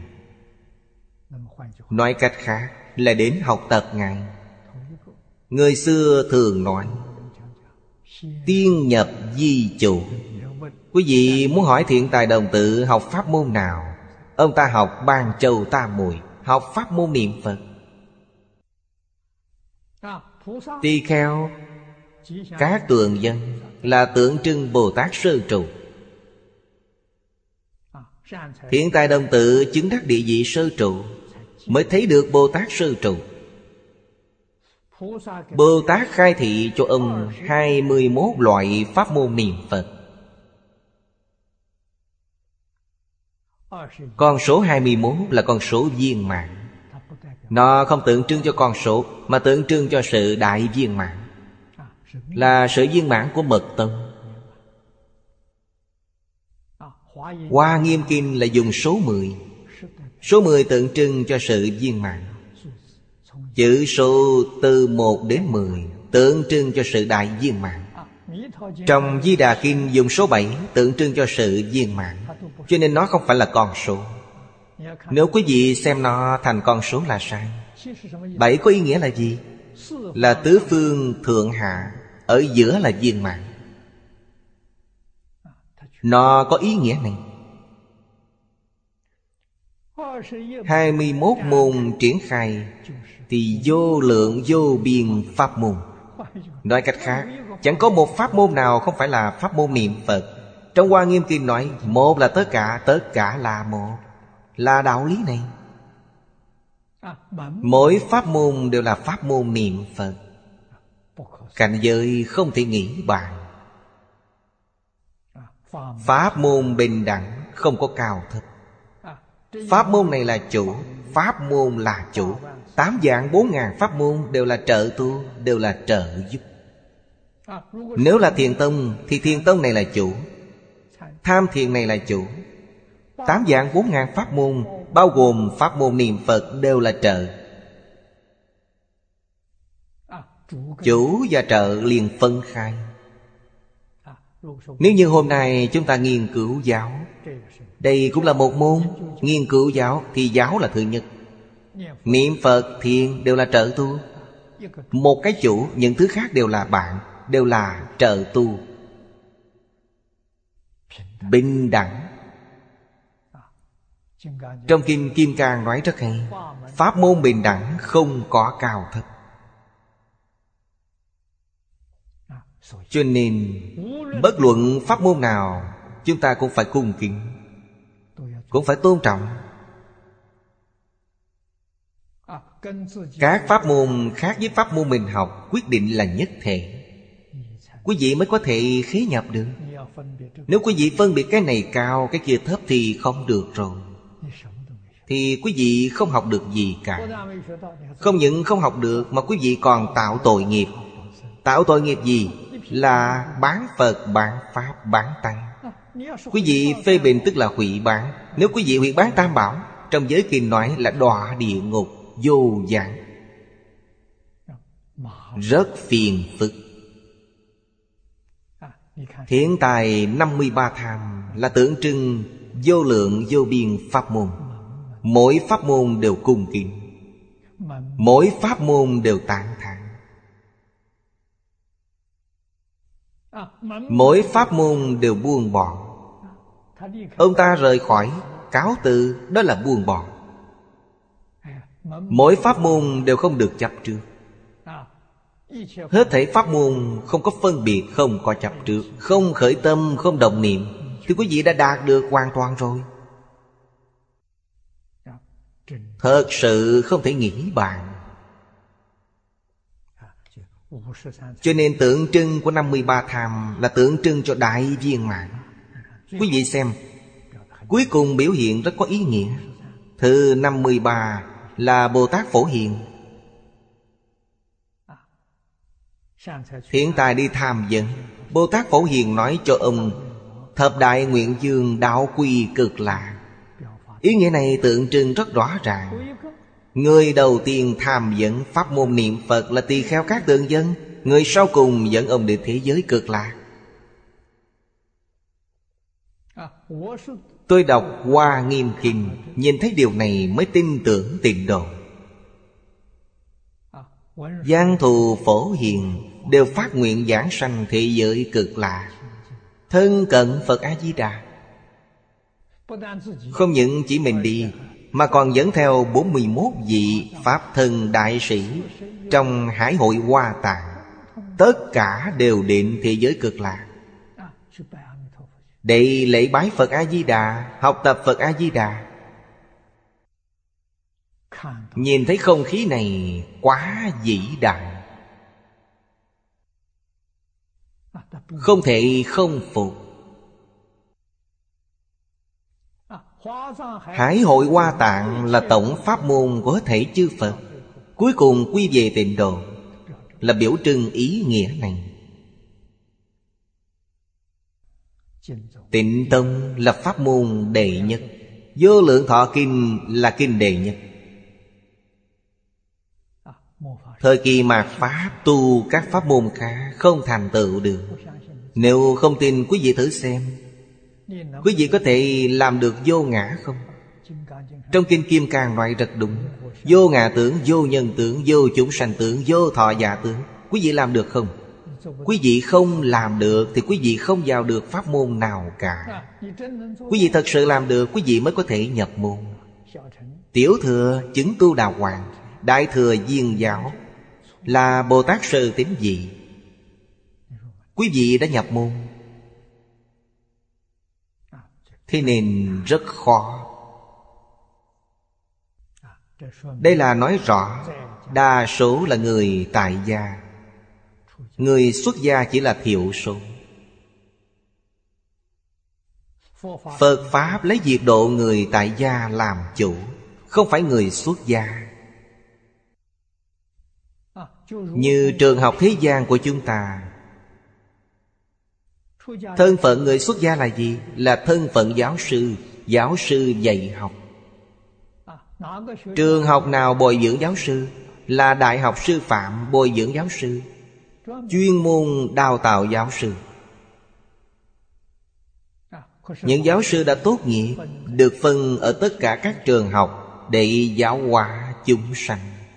Nói cách khác là đến học tập Ngài. Người xưa thường nói tiên nhập di chủ. Quý vị muốn hỏi thiện tài đồng tự học pháp môn nào? Ông ta học Ban Châu Tam Muội, học pháp môn niệm Phật. Tỳ kheo các tường dân là tượng trưng Bồ Tát Sơ Trụ. Thiện tài đồng tự chứng đắc địa vị sơ trụ mới thấy được Bồ Tát Sơ Trụ. Bồ Tát khai thị cho ông hai mươi mốt loại pháp môn niệm Phật. Con số hai mươi mốt là con số viên mãn. Nó không tượng trưng cho con số, mà tượng trưng cho sự đại viên mãn, là sự viên mãn của mật tông. Hoa Nghiêm Kinh là dùng số mười. Số mười tượng trưng cho sự viên mãn. Chữ số từ một đến mười tượng trưng cho sự đại viên mãn. Trong Di Đà Kinh dùng số bảy tượng trưng cho sự viên mãn. Cho nên nó không phải là con số. Nếu quý vị xem nó thành con số là sai. Bảy có ý nghĩa là gì? Là tứ phương thượng hạ, ở giữa là viên mãn. Nó có ý nghĩa này. Hai mươi mốt môn triển khai thì vô lượng vô biên pháp môn. Nói cách khác, chẳng có một pháp môn nào không phải là pháp môn niệm Phật. Trong Hoa Nghiêm Kinh nói một là tất cả, tất cả là một, là đạo lý này. Mỗi pháp môn đều là pháp môn niệm Phật. Cảnh giới không thể nghĩ bàn. Pháp môn bình đẳng, không có cao thấp. Pháp môn này là chủ, pháp môn là chủ. Tám vạn bốn ngàn pháp môn đều là trợ tu, đều là trợ giúp. Nếu là thiền tông thì thiền tông này là chủ, tham thiền này là chủ. Tám vạn bốn ngàn pháp môn, bao gồm pháp môn niệm Phật, đều là trợ. Chủ và trợ liền phân khai. Nếu như hôm nay chúng ta nghiên cứu giáo, đây cũng là một môn. Nghiên cứu giáo thì giáo là thứ nhất. Niệm Phật, thiền đều là trợ tu. Một cái chủ, những thứ khác đều là bạn, đều là trợ tu. Bình đẳng. Trong Kinh Kim Cang nói rất hay. Pháp môn bình đẳng không có cao thấp. Cho nên bất luận pháp môn nào, chúng ta cũng phải cung kính, cũng phải tôn trọng. Các pháp môn khác với pháp môn mình học quyết định là nhất thể, quý vị mới có thể khế nhập được. Nếu quý vị phân biệt cái này cao, cái kia thấp thì không được rồi. Thì quý vị không học được gì cả. Không những không học được, mà quý vị còn tạo tội nghiệp. Tạo tội nghiệp gì? Là bán Phật, bán Pháp, bán Tăng. Quý vị phê bình tức là hủy bán. Nếu quý vị hủy bán Tam Bảo, trong giới kinh nói là đọa địa ngục vô giảng, rất phiền phức. Hiện tại năm mươi ba tham là tượng trưng vô lượng vô biên pháp môn. Mỗi pháp môn đều cung kính, mỗi pháp môn đều tán thán. Mỗi pháp môn đều buông bỏ. Ông ta rời khỏi, cáo từ, đó là buông bỏ. Mỗi pháp môn đều không được chấp trước. Hết thảy pháp môn không có phân biệt, không có chấp trước, không khởi tâm, không động niệm, thì quý vị đã đạt được hoàn toàn rồi. Thật sự không thể nghĩ bàn. Cho nên tượng trưng của năm mươi ba tham là tượng trưng cho đại viên mãn. Quý vị xem, cuối cùng biểu hiện rất có ý nghĩa. Thứ năm mươi ba là Bồ Tát Phổ Hiền. Hiện tại đi tham vấn, Bồ Tát Phổ Hiền nói cho ông thập đại nguyện dương đạo quy cực lạc. Ý nghĩa này tượng trưng rất rõ ràng. Người đầu tiên tham vấn pháp môn niệm Phật là tỳ kheo các tượng dân. Người sau cùng dẫn ông đến thế giới cực lạc. Tôi đọc Hoa Nghiêm Kinh, nhìn thấy điều này mới tin tưởng tịnh độ. Giang thù Phổ Hiền đều phát nguyện giảng sanh thế giới cực lạc, thân cận Phật A-di-đà. Không những chỉ mình đi, mà còn dẫn theo bốn mươi mốt vị Pháp thân đại sĩ trong Hải hội Hoa Tạng. Tất cả đều đến thế giới cực lạc để lễ bái Phật A-di-đà, học tập Phật A-di-đà. Nhìn thấy không khí này quá vĩ đại, không thể không phục. Hải hội Hoa Tạng là tổng pháp môn của hết thảy chư Phật, cuối cùng quy về tịnh độ, là biểu trưng ý nghĩa này. Tịnh tông là pháp môn đệ nhất, Vô Lượng Thọ Kinh là kinh đệ nhất. Thời kỳ mạt Pháp tu các pháp môn khác không thành tựu được. Nếu không tin quý vị thử xem, quý vị có thể làm được vô ngã không? Trong Kinh Kim Cang nói rất đúng: vô ngã tướng, vô nhân tướng, vô chúng sanh tướng, vô thọ giả tướng. Quý vị làm được không? Quý vị không làm được thì quý vị không vào được pháp môn nào cả. Quý vị thật sự làm được, quý vị mới có thể nhập môn. Tiểu thừa chứng tu đà hoàng, đại thừa viên giáo, là Bồ Tát sơ tín vị. Quý vị đã nhập môn. Thế nên rất khó. Đây là nói rõ đa số là người tại gia, người xuất gia chỉ là thiểu số. Phật Pháp lấy việc độ người tại gia làm chủ, không phải người xuất gia. Như trường học thế gian của chúng ta, thân phận người xuất gia là gì? Là thân phận giáo sư. Giáo sư dạy học. Trường học nào bồi dưỡng giáo sư? Là Đại học Sư phạm bồi dưỡng giáo sư, chuyên môn đào tạo giáo sư. Những giáo sư đã tốt nghiệp, được phân ở tất cả các trường học để giáo hóa chúng sanh.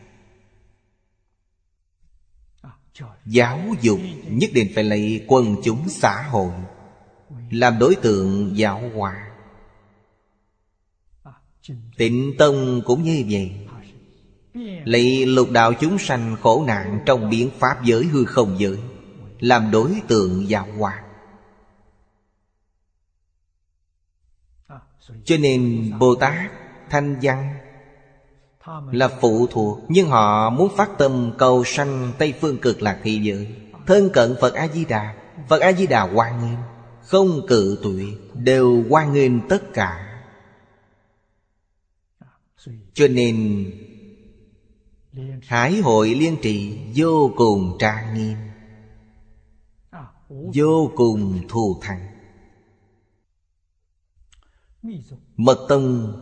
Giáo dục nhất định phải lấy quần chúng xã hội làm đối tượng giáo hóa. Tịnh tông cũng như vậy, lấy lục đạo chúng sanh khổ nạn trong biến pháp giới hư không giới làm đối tượng giáo hóa. Cho nên Bồ Tát thanh văn là phụ thuộc, nhưng họ muốn phát tâm cầu sanh Tây Phương Cực Lạc thế giới, thân cận Phật A-di-đà. Phật A-di-đà hoan nghênh, không cự tuyệt, đều hoan nghênh tất cả. Cho nên Hải hội liên trì vô cùng trang nghiêm, vô cùng thù thắng. Mật tông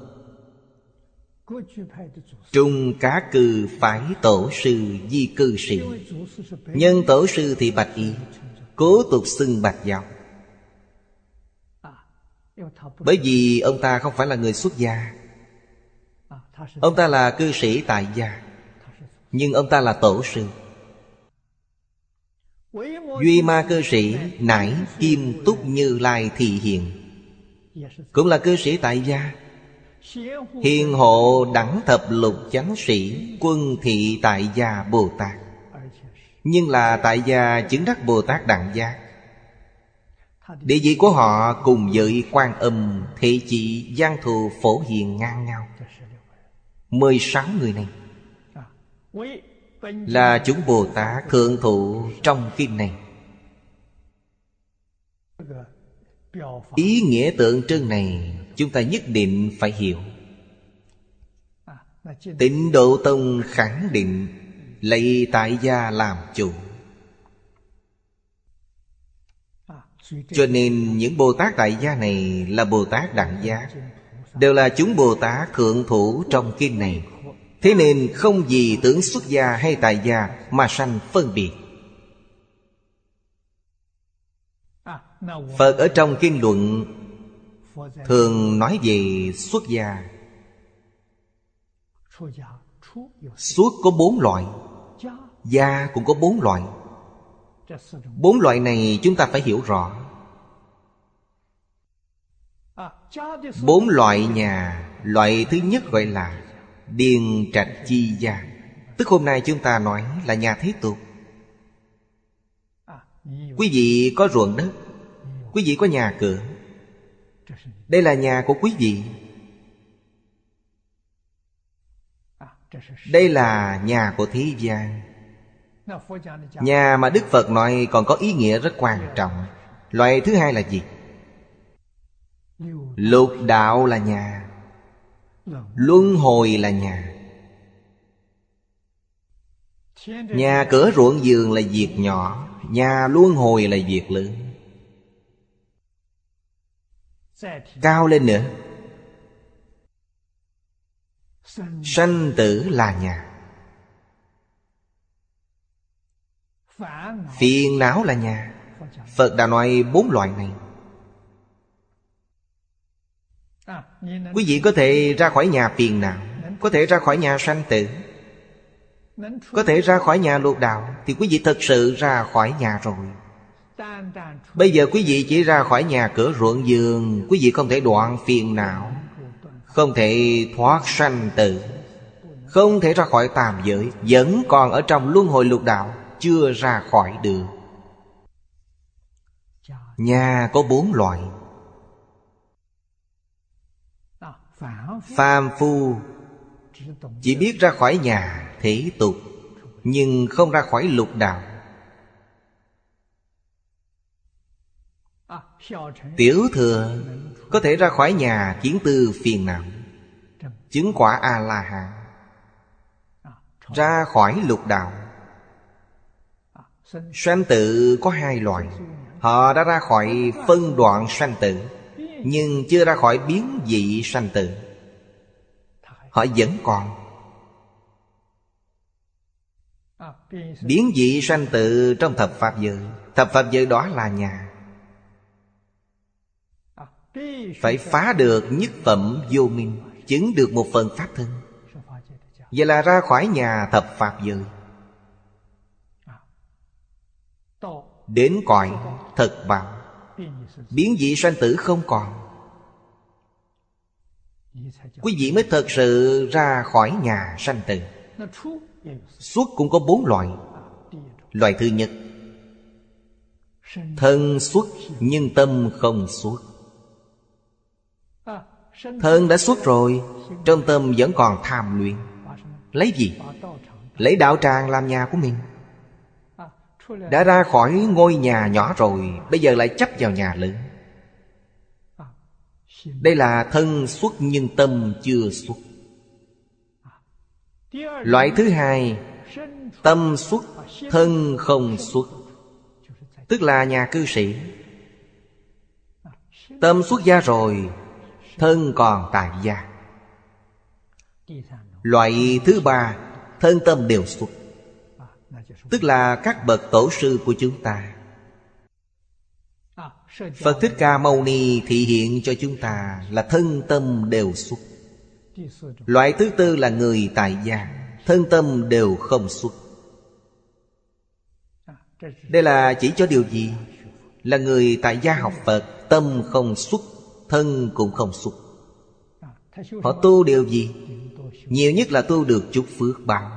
Trung Cá Cư phái tổ sư di cư sĩ. Nhân tổ sư thì bạch y, cố tục xưng bạch giáo. Bởi vì ông ta không phải là người xuất gia, ông ta là cư sĩ tại gia, nhưng ông ta là tổ sư. Duy Ma cư sĩ nải Kim Túc Như Lai Thị Hiện, cũng là cư sĩ tại gia. Hiền hộ đẳng thập lục chánh sĩ Quân Thị Tại Gia Bồ Tát, nhưng là tại gia chứng đắc Bồ Tát Đẳng Giác. Địa vị của họ cùng với Quan Âm, Thế Chỉ, Giang Thù, Phổ Hiền ngang nhau. Mười sáu người này là chúng Bồ Tát thượng thụ trong kinh này. Ý nghĩa tượng trưng này chúng ta nhất định phải hiểu. Tịnh Độ Tông khẳng định lấy tại gia làm chủ. Cho nên những Bồ Tát tại gia này là Bồ Tát Đẳng Giác, đều là chúng Bồ Tát thượng thủ trong kinh này. Thế nên không vì tưởng xuất gia hay tại gia mà sanh phân biệt. Phật ở trong kinh luận thường nói về xuất gia. Xuất có bốn loại, gia cũng có bốn loại. Bốn loại này chúng ta phải hiểu rõ. Bốn loại nhà, loại thứ nhất gọi là điền trạch chi gia, tức hôm nay chúng ta nói là nhà thế tục. Quý vị có ruộng đất, quý vị có nhà cửa, đây là nhà của quý vị. Đây là nhà của thế gian. Nhà mà Đức Phật nói còn có ý nghĩa rất quan trọng. Loại thứ hai là gì? Lục đạo là nhà, luân hồi là nhà. Nhà cửa ruộng vườn là việc nhỏ, nhà luân hồi là việc lớn. Cao lên nữa, sanh tử là nhà, phiền não là nhà. Phật đã nói bốn loại này. Quý vị có thể ra khỏi nhà phiền não, có thể ra khỏi nhà sanh tử, có thể ra khỏi nhà lục đạo, thì quý vị thật sự ra khỏi nhà rồi. Bây giờ quý vị chỉ ra khỏi nhà cửa ruộng vườn, quý vị không thể đoạn phiền não, không thể thoát sanh tử, không thể ra khỏi tam giới, vẫn còn ở trong luân hồi lục đạo, chưa ra khỏi được. Nhà có bốn loại. Phàm phu chỉ biết ra khỏi nhà thế tục, nhưng không ra khỏi lục đạo. Tiểu thừa có thể ra khỏi nhà kiến tư phiền não, chứng quả A-la-hán, ra khỏi lục đạo. Sanh tử có hai loại. Họ đã ra khỏi phân đoạn sanh tử, nhưng chưa ra khỏi biến dị sanh tử. Họ vẫn còn. Biến dị sanh tử trong thập pháp giới. Thập pháp giới đó là nhà. Phải phá được nhất phẩm vô minh, chứng được một phần pháp thân. Vậy là ra khỏi nhà thập pháp giới, đến cõi thật báo. Biến dị sanh tử không còn, quý vị mới thật sự ra khỏi nhà sanh tử. Xuất cũng có bốn loại. Loại thứ nhất, thân xuất nhưng tâm không xuất. Thân đã xuất rồi, trong tâm vẫn còn tham luyện. Lấy gì? Lấy đạo tràng làm nhà của mình. Đã ra khỏi ngôi nhà nhỏ rồi, bây giờ lại chấp vào nhà lớn. Đây là thân xuất nhưng tâm chưa xuất. Loại thứ hai, tâm xuất, thân không xuất, tức là nhà cư sĩ. Tâm xuất gia rồi, thân còn tại gia. Loại thứ ba, thân tâm đều xuất, tức là các bậc tổ sư của chúng ta. Phật Thích Ca Mâu Ni thị hiện cho chúng ta là thân tâm đều xuất. Loại thứ tư là người tại gia, thân tâm đều không xuất. Đây là chỉ cho điều gì? Là người tại gia học Phật, tâm không xuất, thân cũng không xuất. Họ tu điều gì? Nhiều nhất là tu được chút phước báo.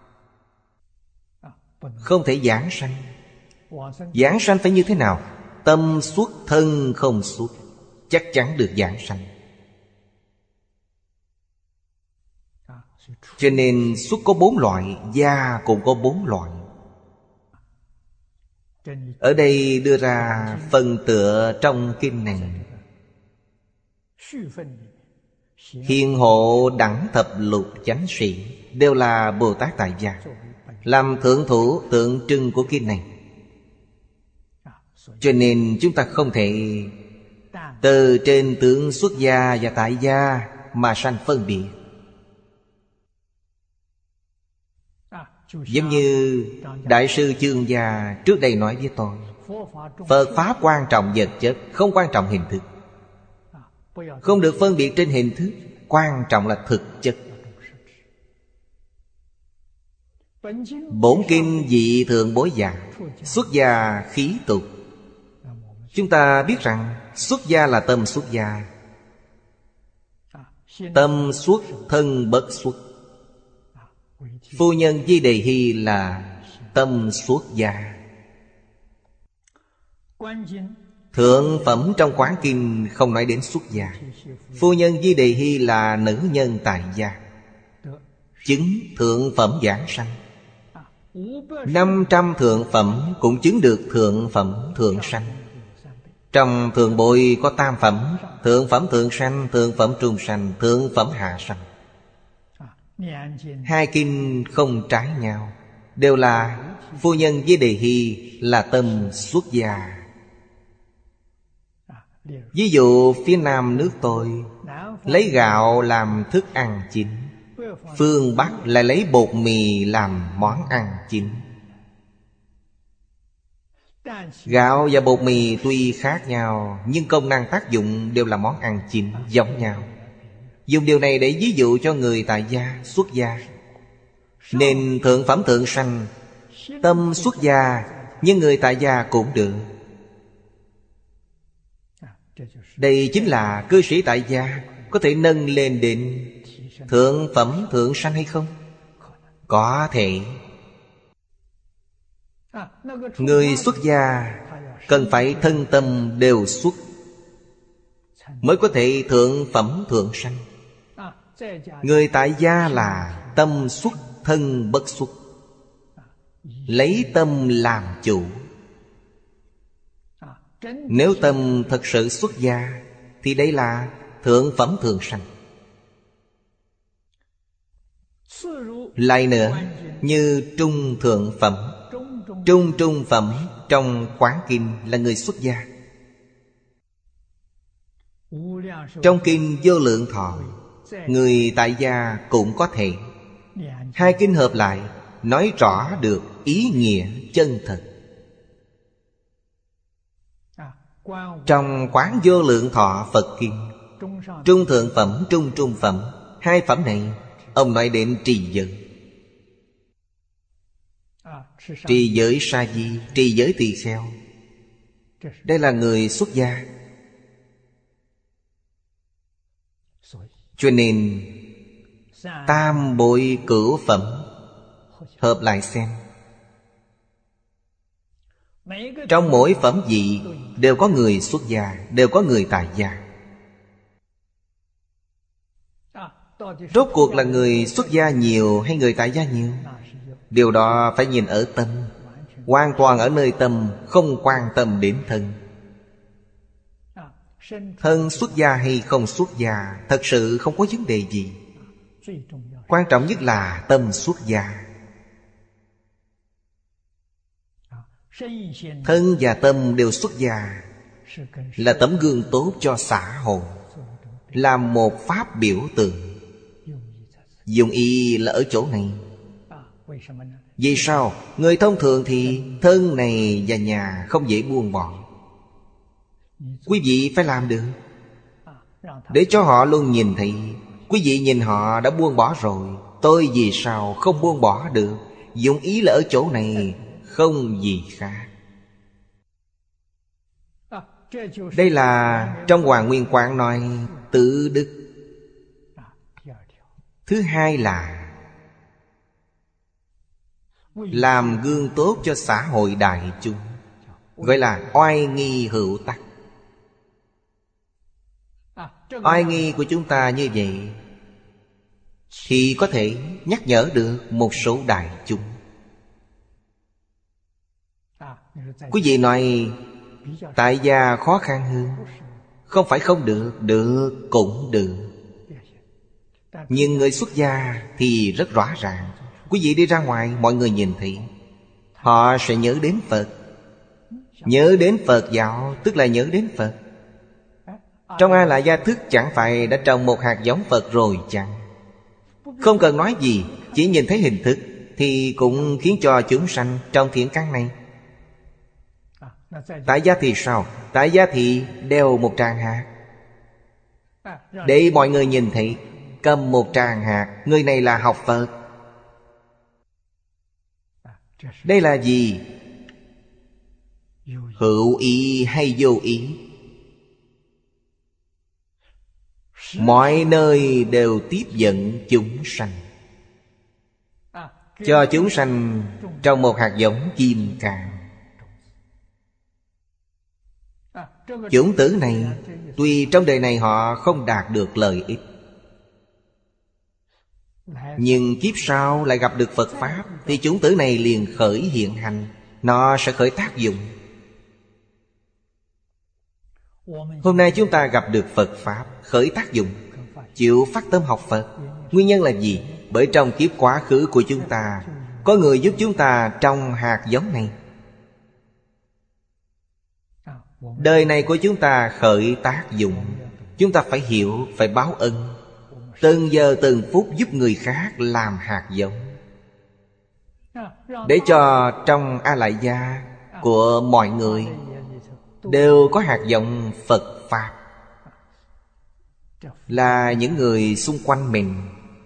Không thể giảng sanh. Giảng sanh phải như thế nào? Tâm xuất, thân không xuất, chắc chắn được giảng sanh. Cho nên xuất có bốn loại, gia cũng có bốn loại. Ở đây đưa ra phần tựa trong kinh này. Hiền hộ đẳng thập lục chánh sĩ đều là Bồ Tát tại gia, làm thượng thủ tượng trưng của kinh này. Cho nên chúng ta không thể từ trên tướng xuất gia và tại gia mà sanh phân biệt. Giống như Đại sư Chương Gia trước đây nói với tôi, Phật Pháp quan trọng vật chất, không quan trọng hình thức. Không được phân biệt trên hình thức, quan trọng là thực chất. Bổn kinh dị thượng bối dạ, xuất gia khí tục. Chúng ta biết rằng xuất gia là tâm xuất gia, tâm xuất thân bất xuất. Phu nhân Di Đề Hy là tâm xuất gia. Thượng phẩm trong Quán Kinh không nói đến xuất gia. Phu nhân Di Đề Hy là nữ nhân tại gia, chứng thượng phẩm giảng sanh. Năm trăm thượng phẩm cũng chứng được thượng phẩm thượng sanh. Trong thượng bội có tam phẩm: thượng phẩm thượng sanh, thượng phẩm trung sanh, thượng phẩm hạ sanh. Hai kinh không trái nhau, đều là phu nhân với đề hy là tâm xuất gia. Ví dụ phía nam nước tôi lấy gạo làm thức ăn chính, phương Bắc lại lấy bột mì làm món ăn chính. Gạo và bột mì tuy khác nhau, nhưng công năng tác dụng đều là món ăn chính giống nhau. Dùng điều này để ví dụ cho người tại gia, xuất gia. Nên thượng phẩm thượng sanh, tâm xuất gia, nhưng người tại gia cũng được. Đây chính là cư sĩ tại gia có thể nâng lên đến thượng phẩm thượng sanh hay không? Có thể. Người xuất gia cần phải thân tâm đều xuất, mới có thể thượng phẩm thượng sanh. Người tại gia là tâm xuất thân bất xuất, lấy tâm làm chủ. Nếu tâm thật sự xuất gia thì đây là thượng phẩm thượng sanh. Lại nữa, như trung thượng phẩm, trung trung phẩm trong Quán Kinh là người xuất gia. Trong Kinh Vô Lượng Thọ, người tại gia cũng có thể. Hai kinh hợp lại, nói rõ được ý nghĩa chân thật. Trong Quán Vô Lượng Thọ Phật Kinh, trung thượng phẩm, trung trung phẩm, hai phẩm này ông nói đến trì giới. Trì giới sa di, trì giới tỳ kheo, đây là người xuất gia. Cho nên tam bội cửu phẩm hợp lại xem, trong mỗi phẩm vị đều có người xuất gia, đều có người tại gia. Rốt cuộc là người xuất gia nhiều hay người tại gia nhiều? Điều đó phải nhìn ở tâm, hoàn toàn ở nơi tâm, không quan tâm đến thân. Thân xuất gia hay không xuất gia thật sự không có vấn đề gì. Quan trọng nhất là tâm xuất gia. Thân và tâm đều xuất gia, là tấm gương tốt cho xã hội, là một pháp biểu tượng. Dùng ý là ở chỗ này. Vì sao? Người thông thường thì thân này và nhà không dễ buông bỏ. Quý vị phải làm được, để cho họ luôn nhìn thấy. Quý vị nhìn họ đã buông bỏ rồi, tôi vì sao không buông bỏ được? Dụng ý là ở chỗ này, không gì khác. Đây là trong Hoàng Nguyên Quán nói tự đức. Thứ hai là làm gương tốt cho xã hội đại chúng, gọi là oai nghi hữu tắc. Oai nghi của chúng ta như vậy thì có thể nhắc nhở được một số đại chúng. Quý vị nói tại gia khó khăn hơn, không phải không được, được cũng được. Nhưng người xuất gia thì rất rõ ràng. Quý vị đi ra ngoài, mọi người nhìn thấy, họ sẽ nhớ đến Phật. Nhớ đến Phật giáo tức là nhớ đến Phật. Trong A Lại Gia Thức chẳng phải đã trồng một hạt giống Phật rồi chăng? Không cần nói gì, chỉ nhìn thấy hình thức thì cũng khiến cho chúng sanh trong thiện căn này. Tại gia thì sao? Tại gia thì đeo một tràng hạt, để mọi người nhìn thấy, cầm một tràng hạt, người này là học Phật. Đây là gì? Hữu ý hay vô ý? Mọi nơi đều tiếp dẫn chúng sanh, cho chúng sanh trong một hạt giống kim cang. Chủng tử này tuy trong đời này họ không đạt được lợi ích, nhưng kiếp sau lại gặp được Phật Pháp, thì chủng tử này liền khởi hiện hành, nó sẽ khởi tác dụng. Hôm nay chúng ta gặp được Phật Pháp, khởi tác dụng, chịu phát tâm học Phật. Nguyên nhân là gì? Bởi trong kiếp quá khứ của chúng ta có người giúp chúng ta trong hạt giống này. Đời này của chúng ta khởi tác dụng, chúng ta phải hiểu, phải báo ân. Từng giờ từng phút giúp người khác làm hạt giống, để cho trong A Lại Gia của mọi người đều có hạt giống Phật Pháp, là những người xung quanh mình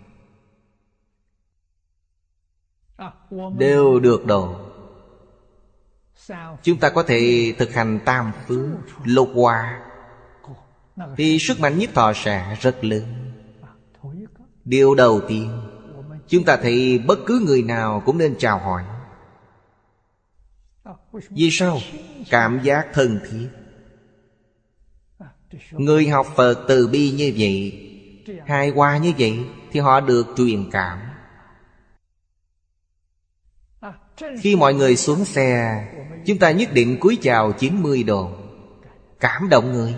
đều được độ. Chúng ta có thể thực hành tam phước lục hòa, thì sức mạnh nhiếp thọ sẽ rất lớn. Điều đầu tiên, chúng ta thấy bất cứ người nào cũng nên chào hỏi. Vì sao? Cảm giác thân thiết. Người học Phật từ bi như vậy, hài hòa như vậy, thì họ được truyền cảm. Khi mọi người xuống xe, chúng ta nhất định cúi chào chín mươi độ, cảm động người.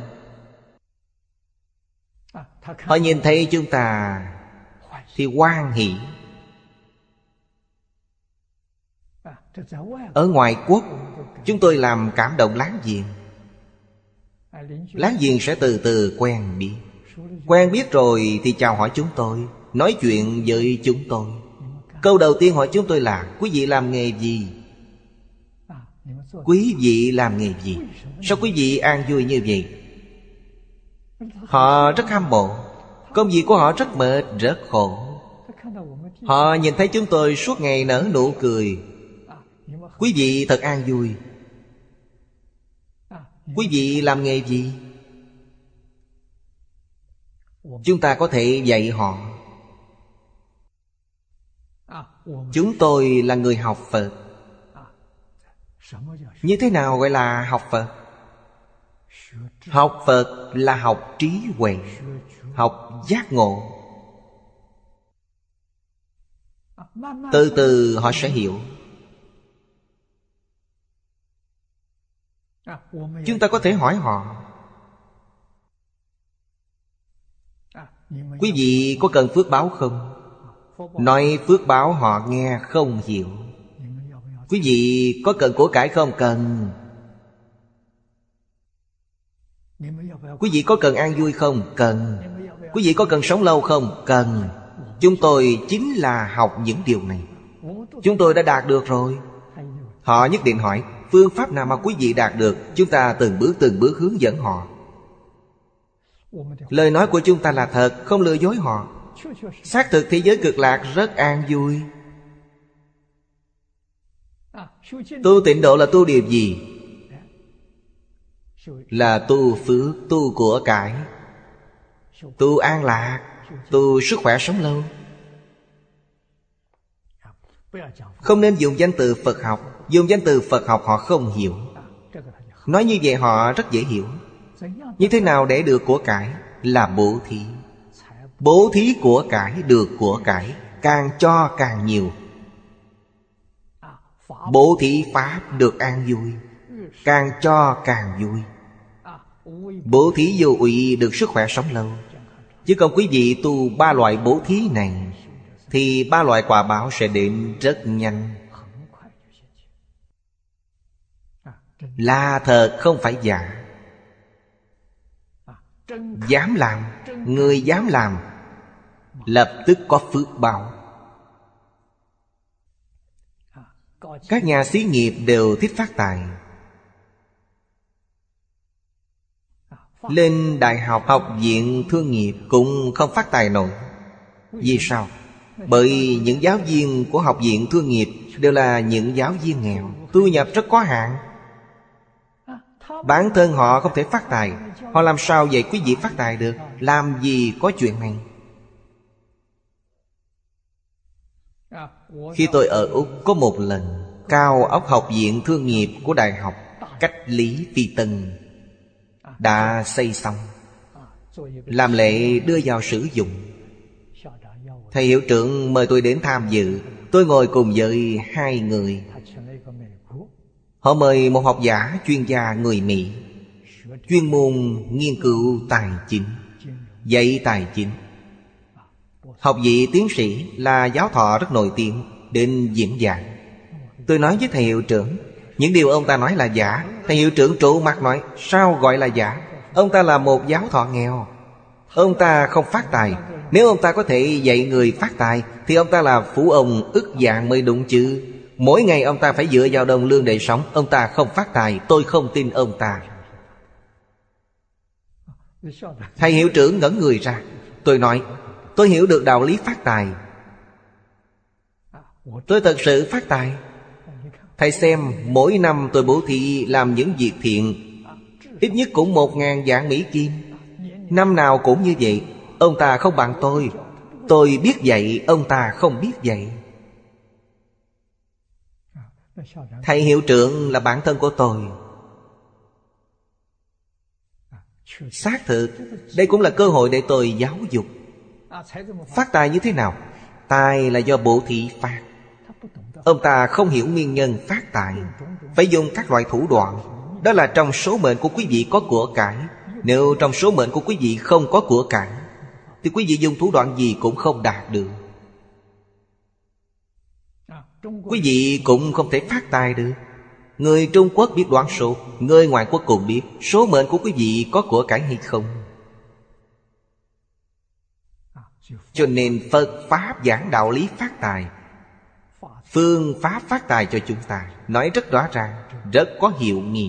Họ nhìn thấy chúng ta thì hoan hỷ. Ở ngoại quốc, chúng tôi làm cảm động láng giềng. Láng giềng sẽ từ từ quen biết. Quen biết rồi thì chào hỏi chúng tôi, nói chuyện với chúng tôi. Câu đầu tiên hỏi chúng tôi là: quý vị làm nghề gì? Quý vị làm nghề gì? Sao quý vị an vui như vậy? Họ rất hâm mộ. Công việc của họ rất mệt, rất khổ. Họ nhìn thấy chúng tôi suốt ngày nở nụ cười. Quý vị thật an vui. Quý vị làm nghề gì? Chúng ta có thể dạy họ. Chúng tôi là người học Phật. Như thế nào gọi là học Phật? Học Phật là học trí huệ, học giác ngộ. Từ từ họ sẽ hiểu. Chúng ta có thể hỏi họ: quý vị có cần phước báo không? Nói phước báo họ nghe không hiểu. Quý vị có cần của cải không? Cần. Quý vị có cần an vui không? Cần. Quý vị có cần sống lâu không? Cần. Chúng tôi chính là học những điều này. Chúng tôi đã đạt được rồi. Họ nhất định hỏi: phương pháp nào mà quý vị đạt được? Chúng ta từng bước từng bước hướng dẫn họ. Lời nói của chúng ta là thật, không lừa dối họ. Xác thực thế giới cực lạc rất an vui. Tu tịnh độ là tu điều gì? Là tu phước, tu của cải, tu an lạc, tu sức khỏe sống lâu. Không nên dùng danh từ Phật học. Dùng danh từ Phật học họ không hiểu. Nói như vậy họ rất dễ hiểu. Như thế nào để được của cải? Là bố thí. Bố thí của cải, được của cải, càng cho càng nhiều. Bố thí pháp được an vui, càng cho càng vui. Bố thí vô ủy được sức khỏe sống lâu. Chứ còn quý vị tu ba loại bố thí này, thì ba loại quả báo sẽ đến rất nhanh. Là thật, không phải giả. Dám làm, người dám làm lập tức có phước báo. Các nhà xí nghiệp đều thích phát tài. Lên đại học, học viện thương nghiệp cũng không phát tài nổi. Vì sao? Bởi những giáo viên của học viện thương nghiệp đều là những giáo viên nghèo, thu nhập rất có hạn. Bản thân họ không thể phát tài. Họ làm sao vậy quý vị phát tài được? Làm gì có chuyện này. Khi tôi ở Úc, có một lần cao ốc học viện thương nghiệp của đại học Cách Lý Phi Tân đã xây xong, làm lễ đưa vào sử dụng. Thầy hiệu trưởng mời tôi đến tham dự. Tôi ngồi cùng với hai người. Họ mời một học giả chuyên gia người Mỹ chuyên môn nghiên cứu tài chính, dạy tài chính. Học vị tiến sĩ là giáo thọ rất nổi tiếng, đến diễn giảng. Tôi nói với thầy hiệu trưởng, những điều ông ta nói là giả. Thầy hiệu trưởng trụ mặt nói, sao gọi là giả? Ông ta là một giáo thọ nghèo, ông ta không phát tài. Nếu ông ta có thể dạy người phát tài thì ông ta là phú ông ức vạn mới đúng chứ. Mỗi ngày ông ta phải dựa vào đồng lương để sống, ông ta không phát tài, tôi không tin ông ta. Thầy hiệu trưởng ngẩn người ra. Tôi nói, tôi hiểu được đạo lý phát tài, tôi thật sự phát tài. Thầy xem, mỗi năm tôi bố thí làm những việc thiện, ít nhất cũng một ngàn vạn Mỹ Kim. Năm nào cũng như vậy. Ông ta không bằng tôi. Tôi biết dạy, ông ta không biết dạy. Thầy hiệu trưởng là bạn thân của tôi. Xác thực, đây cũng là cơ hội để tôi giáo dục. Phát tài như thế nào? Tài là do bố thí phát. Ông ta không hiểu nguyên nhân phát tài, phải dùng các loại thủ đoạn. Đó là trong số mệnh của quý vị có của cải. Nếu trong số mệnh của quý vị không có của cải thì quý vị dùng thủ đoạn gì cũng không đạt được. Quý vị cũng không thể phát tài được. Người Trung Quốc biết đoán số, người ngoại quốc cũng biết số mệnh của quý vị có của cải hay không. Cho nên Phật Pháp giảng đạo lý phát tài, phương pháp phát tài cho chúng ta, nói rất rõ ràng, rất có hiệu nghiệm.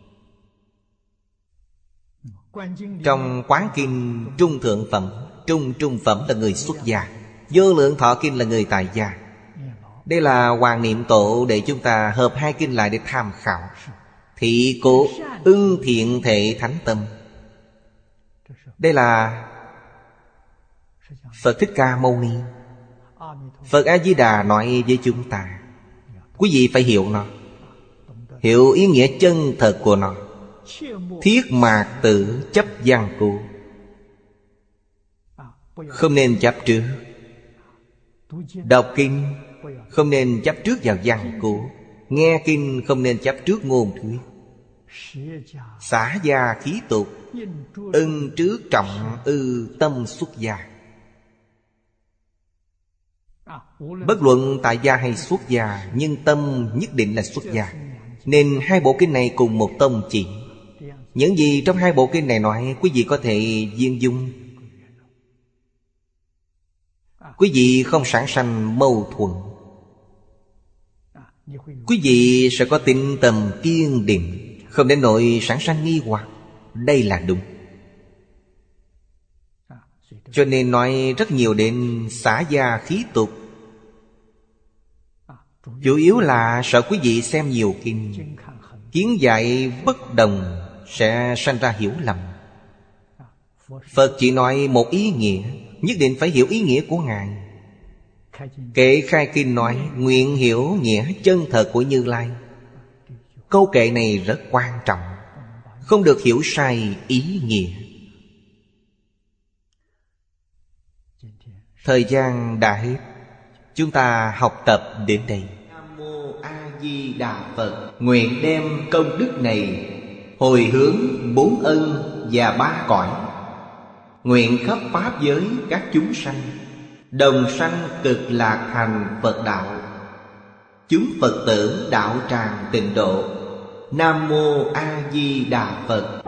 Trong Quán Kinh Trung Thượng Phẩm, Trung Trung Phẩm là người xuất gia, Vô Lượng Thọ Kinh là người tại gia. Đây là Hoàng Niệm Tổ để chúng ta hợp hai kinh lại để tham khảo. Thị Cố Ưng Thiện Thệ Thánh Tâm. Đây là Phật Thích Ca Mâu Ni. Phật A-di-đà nói với chúng ta, quý vị phải hiểu nó, hiểu ý nghĩa chân thật của nó. Thiết mạc tử chấp văn cụ, không nên chấp trước. Đọc kinh không nên chấp trước vào văn cụ. Nghe kinh không nên chấp trước ngôn thuyết. Xả gia khí tục, ưng trước trọng ư tâm xuất gia. Bất luận tại gia hay xuất gia, nhưng tâm nhất định là xuất gia. Nên hai bộ kinh này cùng một tông chỉ. Những gì trong hai bộ kinh này nói, quý vị có thể viên dung. Quý vị không sản sanh mâu thuẫn. Quý vị sẽ có tinh tầm kiên định, không đến nỗi sản sanh nghi hoặc. Đây là đúng. Cho nên nói rất nhiều đến xả gia khí tục. Chủ yếu là sợ quý vị xem nhiều kinh, kiến giải bất đồng sẽ sanh ra hiểu lầm. Phật chỉ nói một ý nghĩa, nhất định phải hiểu ý nghĩa của Ngài. Kệ khai kinh nói, nguyện hiểu nghĩa chân thật của Như Lai. Câu kệ này rất quan trọng, không được hiểu sai ý nghĩa. Thời gian đã hết, chúng ta học tập đến đây. Nam Mô A Di Đà Phật. Nguyện đem công đức này hồi hướng bốn ân và ba cõi. Nguyện khắp pháp giới các chúng sanh đồng sanh cực lạc thành Phật đạo. Chúng Phật tử đạo tràng tịnh độ. Nam Mô A Di Đà Phật.